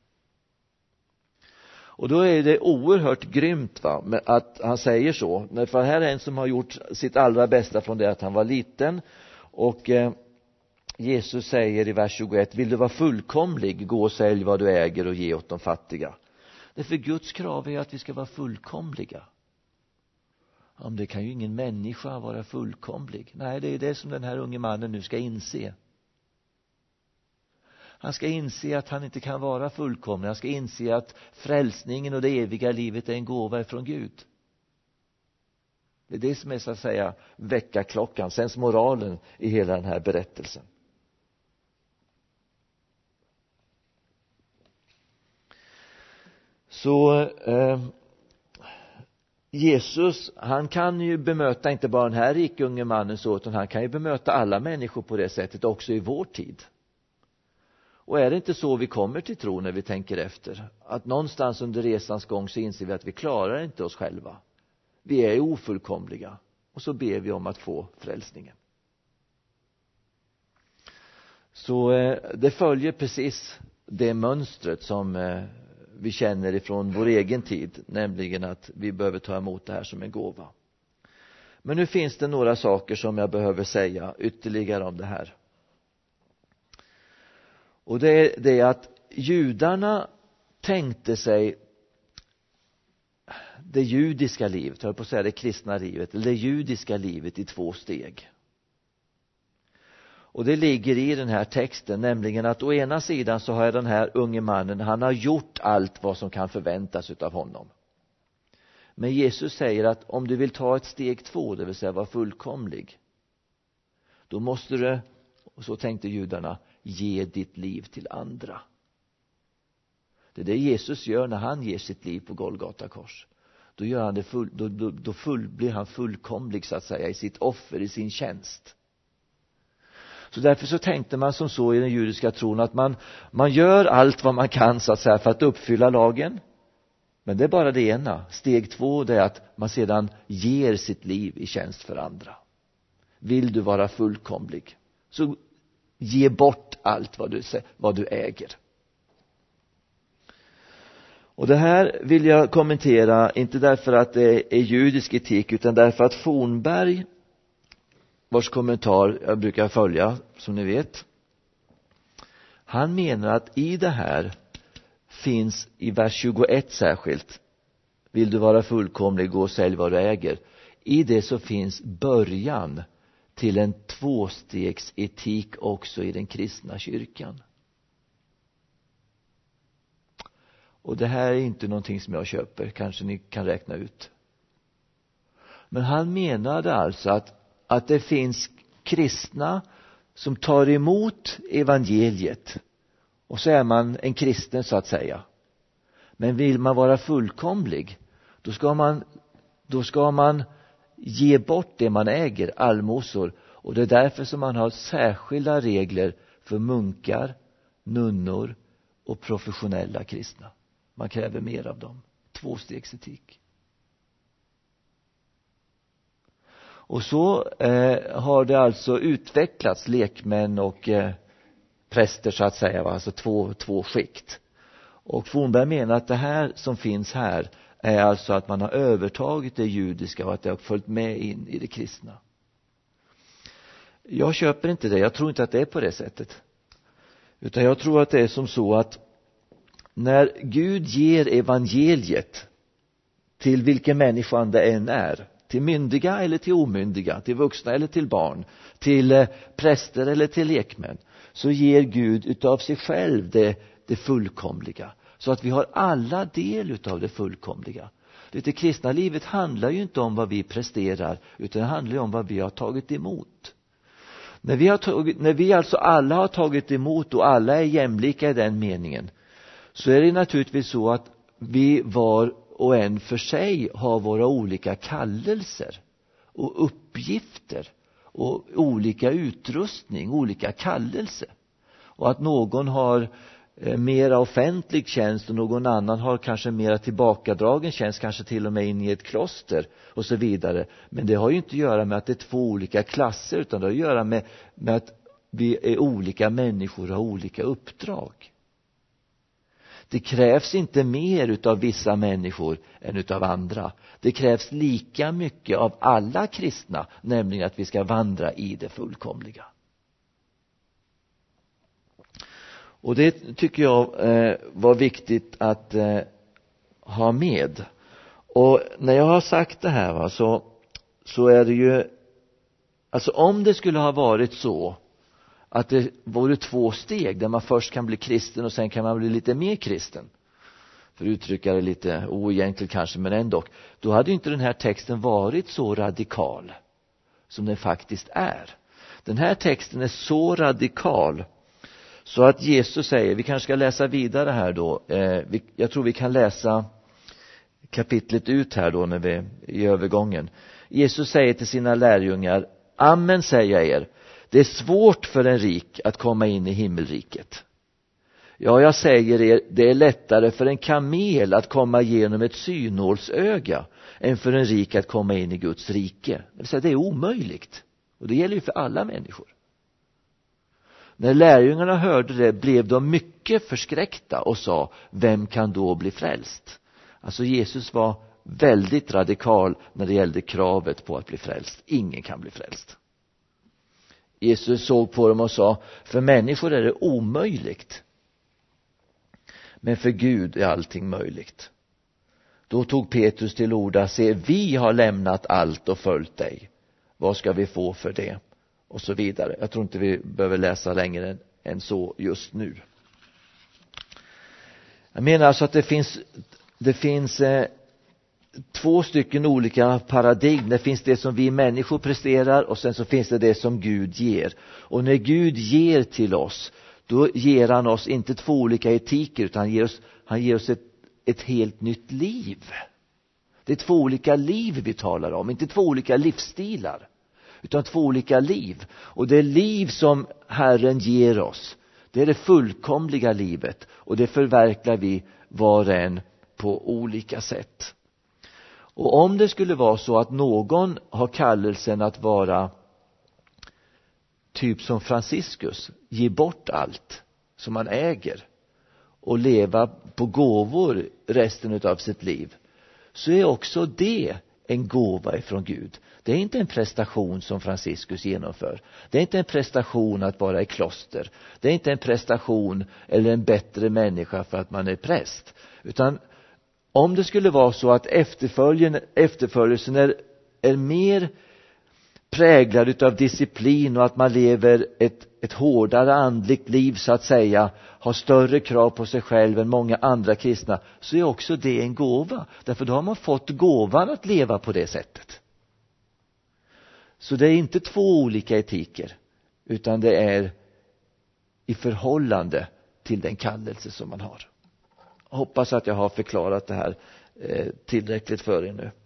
Och då är det oerhört grymt att han säger så. För här är en som har gjort sitt allra bästa från det att han var liten. Och Jesus säger i vers 21, vill du vara fullkomlig, gå och sälj vad du äger och ge åt de fattiga. Därför Guds krav är att vi ska vara fullkomliga. Ja, det kan ju ingen människa vara fullkomlig. Nej, det är det som den här unge mannen nu ska inse. Han ska inse att han inte kan vara fullkomlig. Han ska inse att frälsningen och det eviga livet är en gåva från Gud. Det är det som är så att säga väckarklockan, sens moralen i hela den här berättelsen. Så Jesus, han kan ju bemöta inte bara den här rike unge mannen så, utan han kan ju bemöta alla människor på det sättet också i vår tid. Och är det inte så vi kommer till tro när vi tänker efter? Att någonstans under resans gång så inser vi att vi klarar inte oss själva. Vi är ofullkomliga. Och så ber vi om att få frälsningen. Så det följer precis det mönstret som vi känner ifrån vår egen tid. Nämligen att vi behöver ta emot det här som en gåva. Men nu finns det några saker som jag behöver säga ytterligare om det här. Och det är det att judarna tänkte sig det judiska livet, jag höll på att säga det kristna livet, eller det judiska livet i 2 steg. Och det ligger i den här texten, nämligen att å ena sidan så har den här unge mannen, han har gjort allt vad som kan förväntas av honom. Men Jesus säger att om du vill ta ett steg 2, det vill säga vara fullkomlig, då måste du, och så tänkte judarna, ge ditt liv till andra. Det är det Jesus gör när han ger sitt liv på Golgata kors. Då gör han det blir han fullkomlig så att säga i sitt offer, i sin tjänst. Så därför så tänkte man som så i den judiska tron att man gör allt vad man kan så att säga för att uppfylla lagen. Men det är bara det ena. Steg 2, det är att man sedan ger sitt liv i tjänst för andra. Vill du vara fullkomlig, så ge bort allt vad du äger. Och det här vill jag kommentera, inte därför att det är judisk etik, utan därför att Fornberg, vars kommentar jag brukar följa, som ni vet, han menar att i det här finns i vers 21 särskilt, vill du vara fullkomlig, gå och sälj vad du äger. I det så finns början till en 2-stegs etik också i den kristna kyrkan. Och det här är inte någonting som jag köper, kanske ni kan räkna ut. Men han menade alltså att det finns kristna som tar emot evangeliet. Och så är man en kristen så att säga. Men vill man vara fullkomlig, då ska man ge bort det man äger, allmosor. Och det är därför som man har särskilda regler för munkar, nunnor och professionella kristna. Man kräver mer av dem. 2-stegsetik. Och så har det alltså utvecklats lekmän och präster så att säga. Alltså två skikt. Och Fornberg menar att det här som finns här är alltså att man har övertagit det judiska och att det har följt med in i det kristna. Jag köper inte det. Jag tror inte att det är på det sättet. Utan jag tror att det är som så att när Gud ger evangeliet till vilken människa det än är, till myndiga eller till omyndiga, till vuxna eller till barn, till präster eller till lekmän, så ger Gud utav sig själv det fullkomliga. Så att vi har alla del utav det fullkomliga. Det kristna livet handlar ju inte om vad vi presterar, utan det handlar ju om vad vi har tagit emot. När vi alltså alla har tagit emot och alla är jämlika i den meningen, så är det naturligtvis så att vi var och en för sig har våra olika kallelser och uppgifter och olika utrustning, olika kallelse. Och att någon har mera offentlig tjänst och någon annan har kanske mera tillbakadragen tjänst, kanske till och med in i ett kloster och så vidare. Men det har ju inte att göra med att det är två olika klasser, utan det har att göra med att vi är olika människor och har olika uppdrag. Det krävs inte mer utav vissa människor än utav andra. Det krävs lika mycket av alla kristna, nämligen att vi ska vandra i det fullkomliga. Och det tycker jag var viktigt att ha med. Och när jag har sagt det här så är det ju, alltså om det skulle ha varit så att det vore två steg där man först kan bli kristen och sen kan man bli lite mer kristen, för att uttrycka det lite oegentligt kanske, men ändå, då hade ju inte den här texten varit så radikal som den faktiskt är. Den här texten är så radikal så att Jesus säger, vi kanske ska läsa vidare här då, jag tror vi kan läsa kapitlet ut här då när vi i övergången. Jesus säger till sina lärjungar: amen säger jag er, det är svårt för en rik att komma in i himmelriket. Ja, jag säger er, det är lättare för en kamel att komma igenom ett synålsöga än för en rik att komma in i Guds rike. Det är omöjligt. Och det gäller ju för alla människor. När lärjungarna hörde det blev de mycket förskräckta och sa: vem kan då bli frälst? Alltså Jesus var väldigt radikal när det gällde kravet på att bli frälst. Ingen kan bli frälst. Jesus såg på dem och sa: för människor är det omöjligt, men för Gud är allting möjligt. Då tog Petrus till orda: se, vi har lämnat allt och följt dig. Vad ska vi få för det? Och så vidare. Jag tror inte vi behöver läsa längre än så just nu. Jag menar alltså att det finns två stycken olika paradigm. Det finns det som vi människor presterar, och sen så finns det som Gud ger. Och när Gud ger till oss, då ger han oss inte två olika etiker, utan han ger oss ett helt nytt liv. Det är två olika liv vi talar om, inte två olika livsstilar, utan två olika liv. Och det liv som Herren ger oss, det är det fullkomliga livet, och det förverkligar vi var och en på olika sätt. Och om det skulle vara så att någon har kallelsen att vara typ som Franciscus, ge bort allt som man äger och leva på gåvor resten av sitt liv, så är också det en gåva ifrån Gud. Det är inte en prestation som Franciscus genomför. Det är inte en prestation att vara i kloster. Det är inte en prestation eller en bättre människa för att man är präst. Utan om det skulle vara så att efterföljelsen är mer präglad av disciplin och att man lever ett hårdare andligt liv så att säga, har större krav på sig själv än många andra kristna, så är också det en gåva. Därför då har man fått gåvan att leva på det sättet. Så det är inte två olika etiker, utan det är i förhållande till den kallelse som man har. Jag hoppas att jag har förklarat det här tillräckligt för er nu.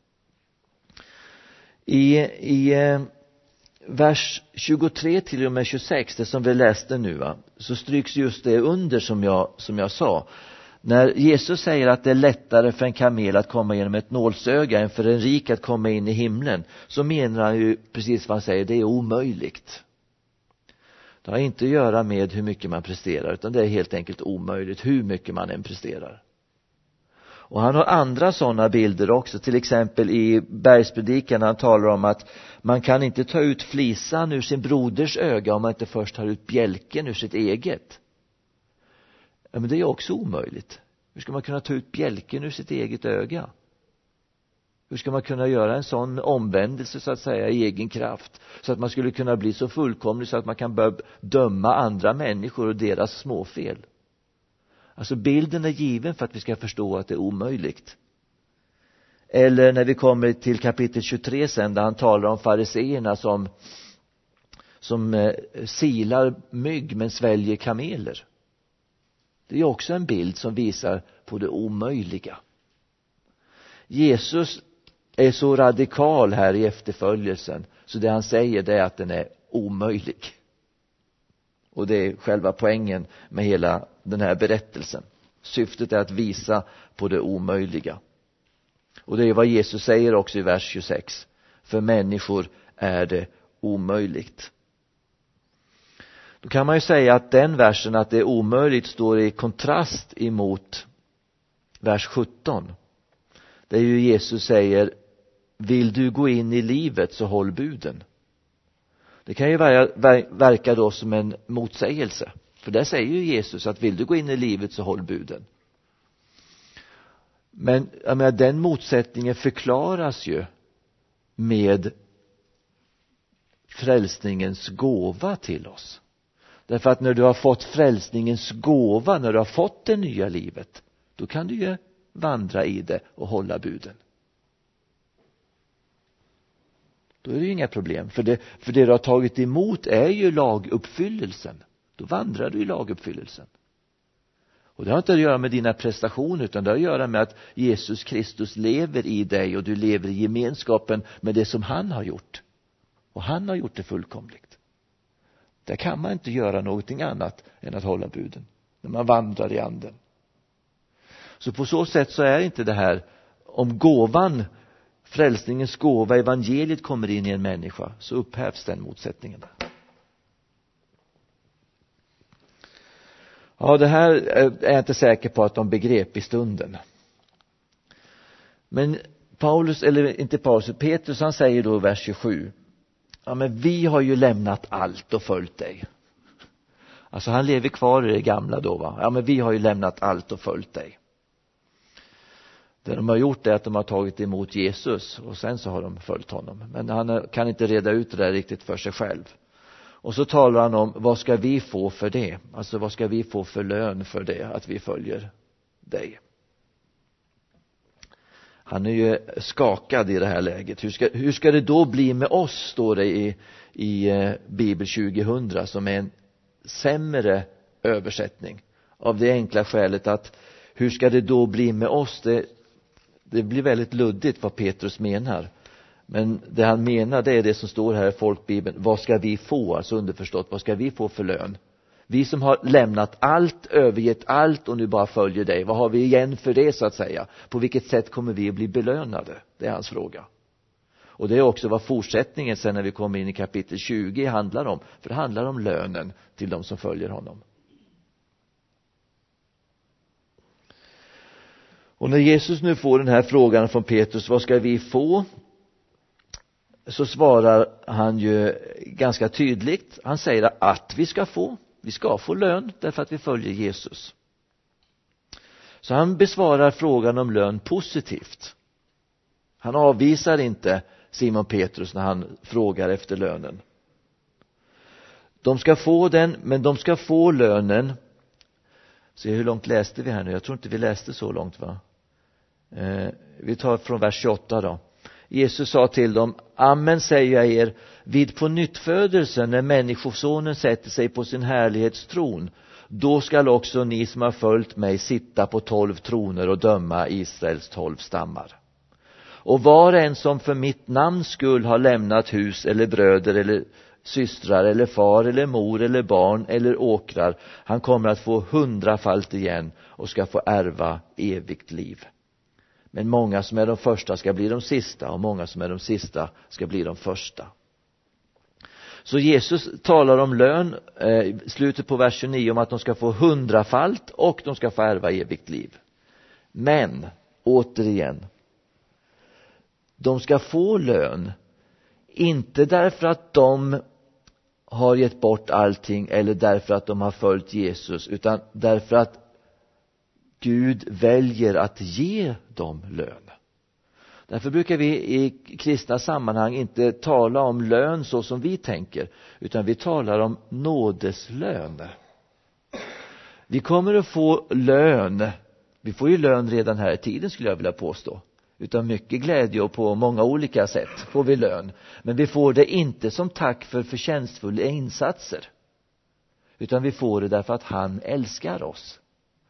I vers 23 till och med 26, det som vi läste nu, så stryks just det under som jag sa. När Jesus säger att det är lättare för en kamel att komma genom ett nålsöga än för en rik att komma in i himlen, så menar han ju precis vad han säger, det är omöjligt. Det har inte att göra med hur mycket man presterar, utan det är helt enkelt omöjligt hur mycket man än presterar. Och han har andra sådana bilder också, till exempel i bergspredikan, han talar om att man kan inte ta ut flisan ur sin broders öga om man inte först tar ut bjälken ur sitt eget. Ja, men det är också omöjligt. Hur ska man kunna ta ut bjälken ur sitt eget öga? Hur ska man kunna göra en sån omvändelse så att säga i egen kraft, så att man skulle kunna bli så fullkomlig så att man kan börja döma andra människor och deras småfel? Alltså bilden är given för att vi ska förstå att det är omöjligt. Eller när vi kommer till kapitel 23 sen, där han talar om fariseerna som silar mygg men sväljer kameler. Det är också en bild som visar på det omöjliga. Jesus är så radikal här i efterföljelsen, så det han säger det är att den är omöjlig. Och det är själva poängen med hela den här berättelsen. Syftet är att visa på det omöjliga. Och det är vad Jesus säger också i vers 26. För människor är det omöjligt. Då kan man ju säga att den versen, att det är omöjligt, står i kontrast emot vers 17. Där ju Jesus säger: vill du gå in i livet så håll buden. Det kan ju verka då som en motsägelse. För där säger ju Jesus att vill du gå in i livet så håll buden. Men jag menar, den motsättningen förklaras ju med frälsningens gåva till oss. Därför att när du har fått frälsningens gåva, när du har fått det nya livet, då kan du ju vandra i det och hålla buden. Då är det ju inga problem. För det du har tagit emot är ju laguppfyllelsen. Då vandrar du i laguppfyllelsen. Och det har inte att göra med dina prestationer, utan det har att göra med att Jesus Kristus lever i dig och du lever i gemenskapen med det som han har gjort. Och han har gjort det fullkomligt. Där kan man inte göra någonting annat än att hålla buden när man vandrar i anden. Så på så sätt så är inte det här, om gåvan, frälsningens gåva, evangeliet kommer in i en människa, så upphävs den motsättningen. Ja, det här är jag inte säker på att de begrep i stunden. Men Petrus, han säger då i vers 27: ja, men vi har ju lämnat allt och följt dig. Alltså han lever kvar i det gamla då, va? Ja, men vi har ju lämnat allt och följt dig. Det de har gjort är att de har tagit emot Jesus och sen så har de följt honom. Men han kan inte reda ut det där riktigt för sig själv. Och så talar han om, vad ska vi få för det? Alltså vad ska vi få för lön för det, att vi följer dig? Han är ju skakad i det här läget. Hur ska det då bli med oss, står det i Bibel 2000, som är en sämre översättning. Av det enkla skälet att hur ska det då bli med oss? Det blir väldigt luddigt vad Petrus menar. Men det han menar, det är det som står här i folkbibeln. Vad ska vi få? Alltså underförstått, vad ska vi få för lön? Vi som har lämnat allt, övergett allt och nu bara följer dig. Vad har vi igen för det, så att säga? På vilket sätt kommer vi att bli belönade? Det är hans fråga. Och det är också vad fortsättningen sen när vi kommer in i kapitel 20 handlar om. För det handlar om lönen till de som följer honom. Och när Jesus nu får den här frågan från Petrus, vad ska vi få? Så svarar han ju ganska tydligt. Han säger att vi ska få lön därför att vi följer Jesus. Så han besvarar frågan om lön positivt. Han avvisar inte Simon Petrus när han frågar efter lönen. De ska få den, men de ska få lönen. Se, hur långt läste vi här nu? Jag tror inte vi läste så långt, va? Vi tar från vers 28 då. Jesus sa till dem: amen säger jag er, vid på nyttfödelsen när människosonen sätter sig på sin härlighetstron, då skall också ni som har följt mig sitta på 12 troner och döma Israels 12 stammar. Och var en som för mitt namns skull har lämnat hus eller bröder eller systrar eller far eller mor eller barn eller åkrar, han kommer att få 100-falt igen och ska få ärva evigt liv. Men många som är de första ska bli de sista, och många som är de sista ska bli de första. Så Jesus talar om lön, slutet på vers 29, om att de ska få 100-falt och de ska få ärva evigt liv. Men, återigen, de ska få lön inte därför att de har gett bort allting eller därför att de har följt Jesus, utan därför att Gud väljer att ge dem lön. Därför brukar vi i kristna sammanhang inte tala om lön så som vi tänker, utan vi talar om nådeslön. Vi kommer att få lön. Vi får ju lön redan här i tiden, skulle jag vilja påstå. Utan mycket glädje och på många olika sätt får vi lön. Men vi får det inte som tack för förtjänstfulla insatser. Utan vi får det därför att han älskar oss.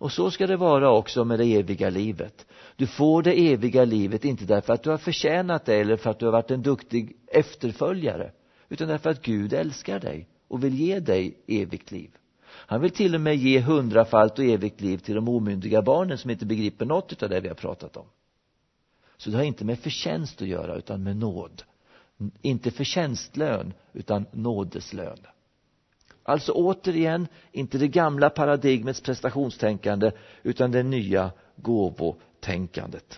Och så ska det vara också med det eviga livet. Du får det eviga livet inte därför att du har förtjänat det eller för att du har varit en duktig efterföljare, utan därför att Gud älskar dig och vill ge dig evigt liv. Han vill till och med ge 100-falt och evigt liv till de omyndiga barnen som inte begriper något av det vi har pratat om. Så det har inte med förtjänst att göra utan med nåd. Inte förtjänstlön utan nådeslön. Alltså återigen inte det gamla paradigmets prestationstänkande utan det nya gåvotänkandet.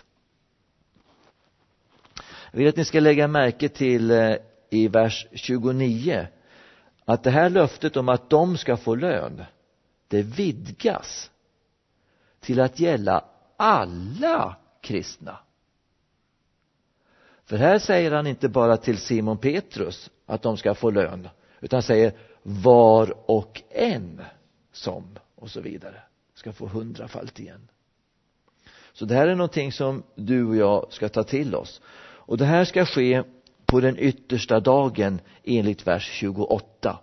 Jag vill att ni ska lägga märke till i vers 29 att det här löftet om att de ska få lön, det vidgas till att gälla alla kristna. För här säger han inte bara till Simon Petrus att de ska få lön, utan säger var och en som och så vidare ska få 100-falt igen. Så det här är någonting som du och jag ska ta till oss. Och det här ska ske på den yttersta dagen enligt vers 28.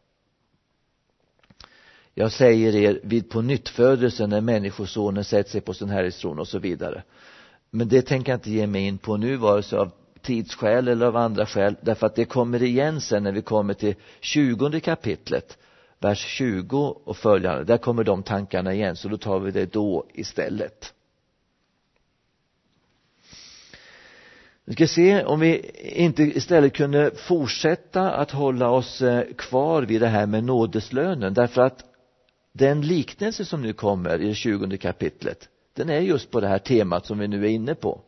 Jag säger er vid på nyttfödelsen när människosonen sätter sig på sin herrestron och så vidare. Men det tänker jag inte ge mig in på nu, vare sig av tidsskäl eller av andra skäl, därför att det kommer igen sen när vi kommer till 20 kapitlet, vers 20 och följande. Där kommer de tankarna igen, så då tar vi det då istället. Vi ska se om vi inte istället kunde fortsätta att hålla oss kvar vid det här med nådeslönen, därför att den liknelse som nu kommer i det 20 kapitlet, den är just på det här temat som vi nu är inne på.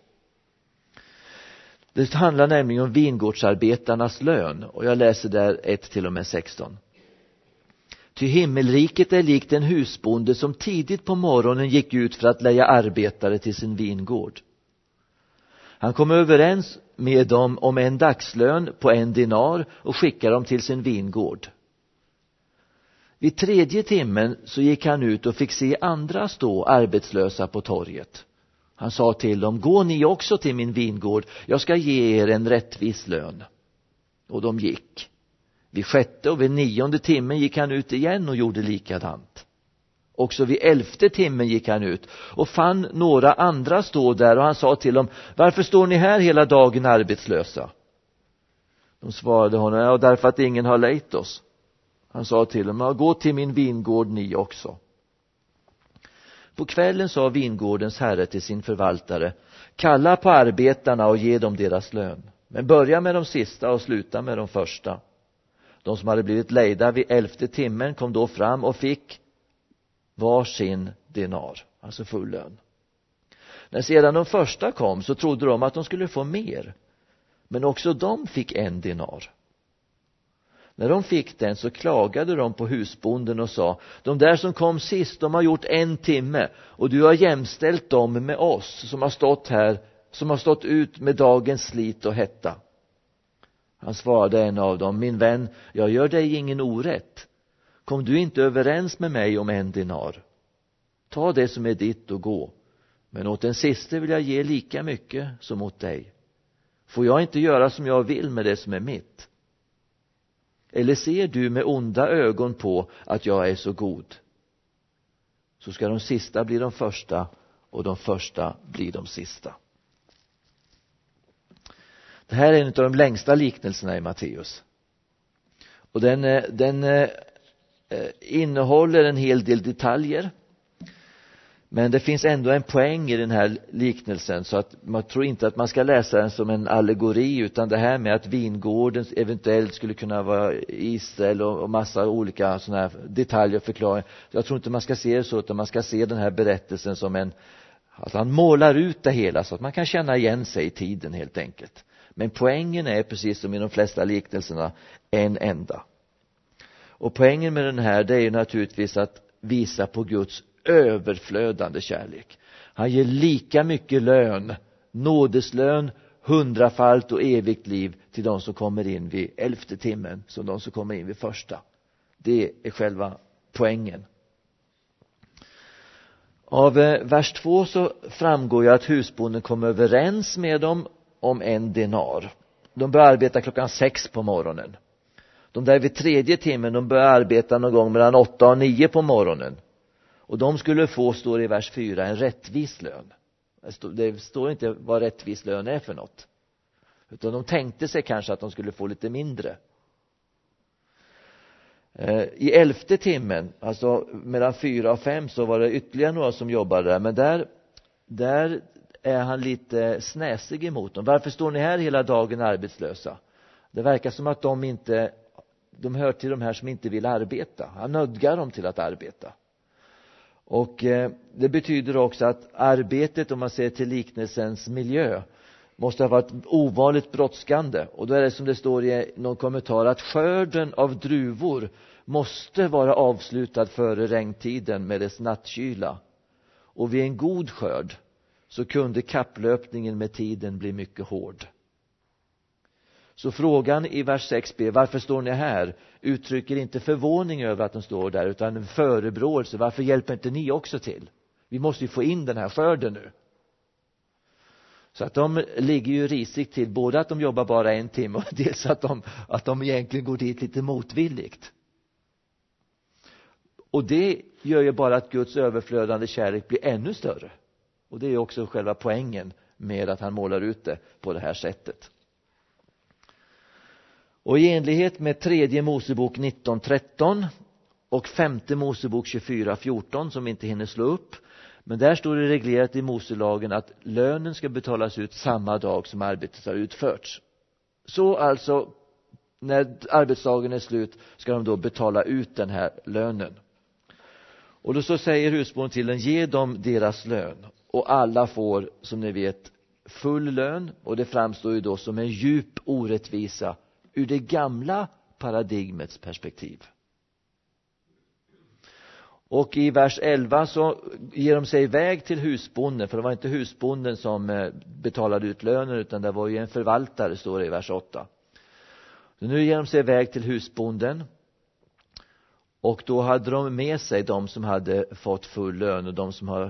Det handlar nämligen om vingårdsarbetarnas lön, och jag läser där 1-16. Ty himmelriket är likt en husbonde som tidigt på morgonen gick ut för att leja arbetare till sin vingård. Han kom överens med dem om en dagslön på 1 dinar och skickade dem till sin vingård. Vid 3:e timmen så gick han ut och fick se andra stå arbetslösa på torget. Han sa till dem, gå ni också till min vingård, jag ska ge er en rättvis lön. Och de gick. Vid 6:e och vid 9:e timmen gick han ut igen och gjorde likadant. Också vid 11:e timmen gick han ut och fann några andra stå där, och han sa till dem, varför står ni här hela dagen arbetslösa? De svarade honom, ja, därför att ingen har lejt oss. Han sa till dem, ja, gå till min vingård ni också. På kvällen sa vingårdens herre till sin förvaltare, kalla på arbetarna och ge dem deras lön. Men börja med de sista och sluta med de första. De som hade blivit lejda vid 11:e timmen kom då fram och fick var sin dinar, alltså full lön. När sedan de första kom så trodde de att de skulle få mer. Men också de fick 1 dinar. När de fick den så klagade de på husbonden och sa, de där som kom sist, de har gjort 1 timme och du har jämställt dem med oss som har stått här, som har stått ut med dagens slit och hetta. Han svarade en av dem, min vän, jag gör dig ingen orätt. Kom du inte överens med mig om 1 dinar? Ta det som är ditt och gå. Men åt den siste vill jag ge lika mycket som åt dig. Får jag inte göra som jag vill med det som är mitt? Eller ser du med onda ögon på att jag är så god? Så ska de sista bli de första och de första bli de sista. Det här är en av de längsta liknelserna i Matteus. Och den innehåller en hel del detaljer. Men det finns ändå en poäng i den här liknelsen, så att man tror inte att man ska läsa den som en allegori, utan det här med att vingården eventuellt skulle kunna vara Israel och massa olika sådana här detaljer och förklaringar. Jag tror inte man ska se det så, utan man ska se den här berättelsen som att han målar ut det hela så att man kan känna igen sig i tiden helt enkelt. Men poängen är, precis som i de flesta liknelserna, en enda. Och poängen med den här, det är ju naturligtvis att visa på Guds överflödande kärlek. Han ger lika mycket lön, nådeslön, 100-falt och evigt liv till de som kommer in vid 11:e timmen som de som kommer in vid första. Det är själva poängen. Av vers 2 så framgår ju att husbonden kom överens med dem om 1 dinar. De börjar arbeta klockan 6 på morgonen. De där vid 3:e timmen, de börjar arbeta någon gång mellan 8 och 9 på morgonen. Och de skulle få, står i vers 4, en rättvis lön. Det står inte vad rättvis lön är för något. Utan de tänkte sig kanske att de skulle få lite mindre. I 11:e timmen, alltså mellan 4 och 5, så var det ytterligare några som jobbade där. Men där är han lite snäsig emot dem. Varför står ni här hela dagen arbetslösa? Det verkar som att de hör till de här som inte vill arbeta. Han nödgar dem till att arbeta. Och det betyder också att arbetet, om man ser till liknelsens miljö, måste ha varit ovanligt brådskande. Och då är det som det står i någon kommentar att skörden av druvor måste vara avslutad före regntiden med dess nattkyla. Och vid en god skörd så kunde kapplöpningen med tiden bli mycket hård. Så frågan i vers 6b, varför står ni här, uttrycker inte förvåning över att de står där, utan en förebråelse. Varför hjälper inte ni också till? Vi måste ju få in den här skörden nu. Så att de ligger ju risigt till, både att de jobbar bara 1 timme och dels att de egentligen går dit lite motvilligt. Och det gör ju bara att Guds överflödande kärlek blir ännu större. Och det är också själva poängen med att han målar ut det på det här sättet. Och i enlighet med 3 Mosebok 19:13 och 5 Mosebok 24:14, som inte hinner slå upp, men där står det reglerat i Moselagen att lönen ska betalas ut samma dag som arbetet har utförts. Så alltså, när arbetsdagen är slut ska de då betala ut den här lönen. Och då så säger husbonden till den, ge dem deras lön. Och alla får, som ni vet, full lön. Och det framstår ju då som en djup orättvisa ur det gamla paradigmets perspektiv. Och i vers 11 så ger de sig iväg till husbonden, för det var inte husbonden som betalade ut lönen, utan det var ju en förvaltare, står det i vers 8. Så nu ger de sig iväg till husbonden, och då hade de med sig de som hade fått full lön, och de som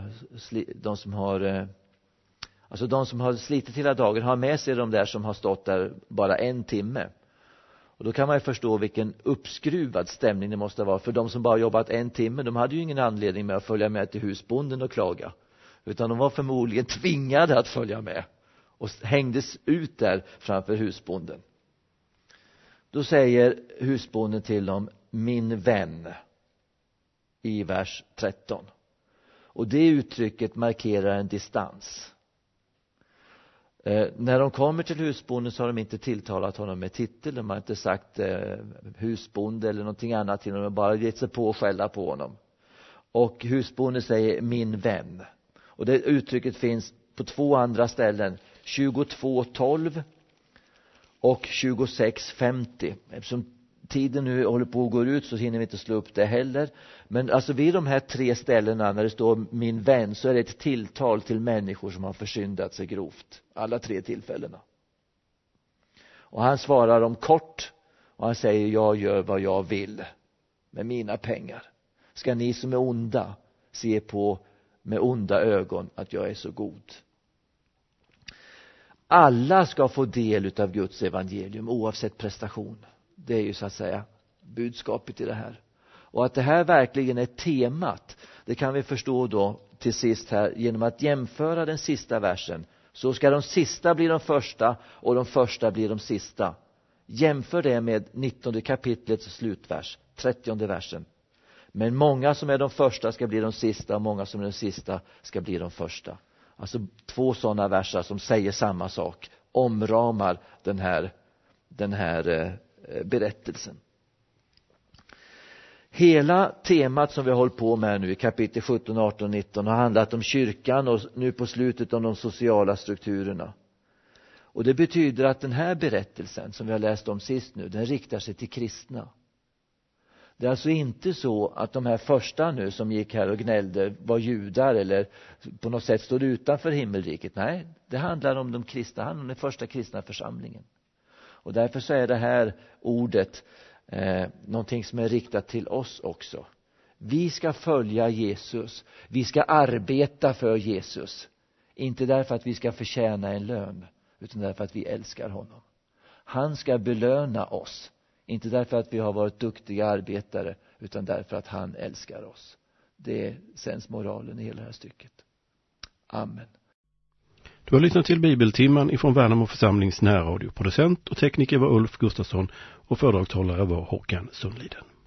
har slitit hela dagen har med sig de där som har stått där bara 1 timme. Och då kan man ju förstå vilken uppskruvad stämning det måste vara. För de som bara jobbat 1 timme, de hade ju ingen anledning med att följa med till husbonden och klaga. Utan de var förmodligen tvingade att följa med. Och hängdes ut där framför husbonden. Då säger husbonden till dem, min vän, i vers 13. Och det uttrycket markerar en distans. När de kommer till husbonden så har de inte tilltalat honom med titel. De har inte sagt husbonde eller någonting annat till honom. De har bara gett sig på och skälla på honom. Och husbonden säger min vän. Och det uttrycket finns på 2 andra ställen. 22:12 och 26:50. Eftersom tiden nu håller på att gå ut så hinner vi inte slå upp det heller. Men alltså vid de här 3 ställena när det står min vän, så är det ett tilltal till människor som har försyndat sig grovt. Alla 3 tillfällena. Och han svarar dem kort, och han säger, jag gör vad jag vill med mina pengar. Ska ni som är onda se på med onda ögon att jag är så god? Alla ska få del av Guds evangelium oavsett prestation. Det är ju så att säga budskapet i det här. Och att det här verkligen är temat, det kan vi förstå då till sist här genom att jämföra den sista versen. Så ska de sista bli de första och de första blir de sista. Jämför det med 19 kapitlets slutvers, 30:e versen. Men många som är de första ska bli de sista, och många som är de sista ska bli de första. Alltså 2 sådana verser som säger samma sak, omramar den här berättelsen. Hela temat som vi har hållit på med nu i kapitel 17, 18, 19 har handlat om kyrkan, och nu på slutet om de sociala strukturerna. Och det betyder att den här berättelsen som vi har läst om sist nu, den riktar sig till kristna. Det är alltså inte så att de här första nu som gick här och gnällde var judar eller på något sätt stod utanför himmelriket. Nej, det handlar om de kristna, det handlar om den första kristna församlingen. Och därför så är det här ordet någonting som är riktat till oss också. Vi ska följa Jesus. Vi ska arbeta för Jesus. Inte därför att vi ska förtjäna en lön, utan därför att vi älskar honom. Han ska belöna oss. Inte därför att vi har varit duktiga arbetare, utan därför att han älskar oss. Det är sensmoralen i hela det här stycket. Amen. Du har lyssnat till Bibeltimman ifrån Värnamo församlings närradio. Producent och tekniker var Ulf Gustafsson och föredragshållare var Håkan Sundliden.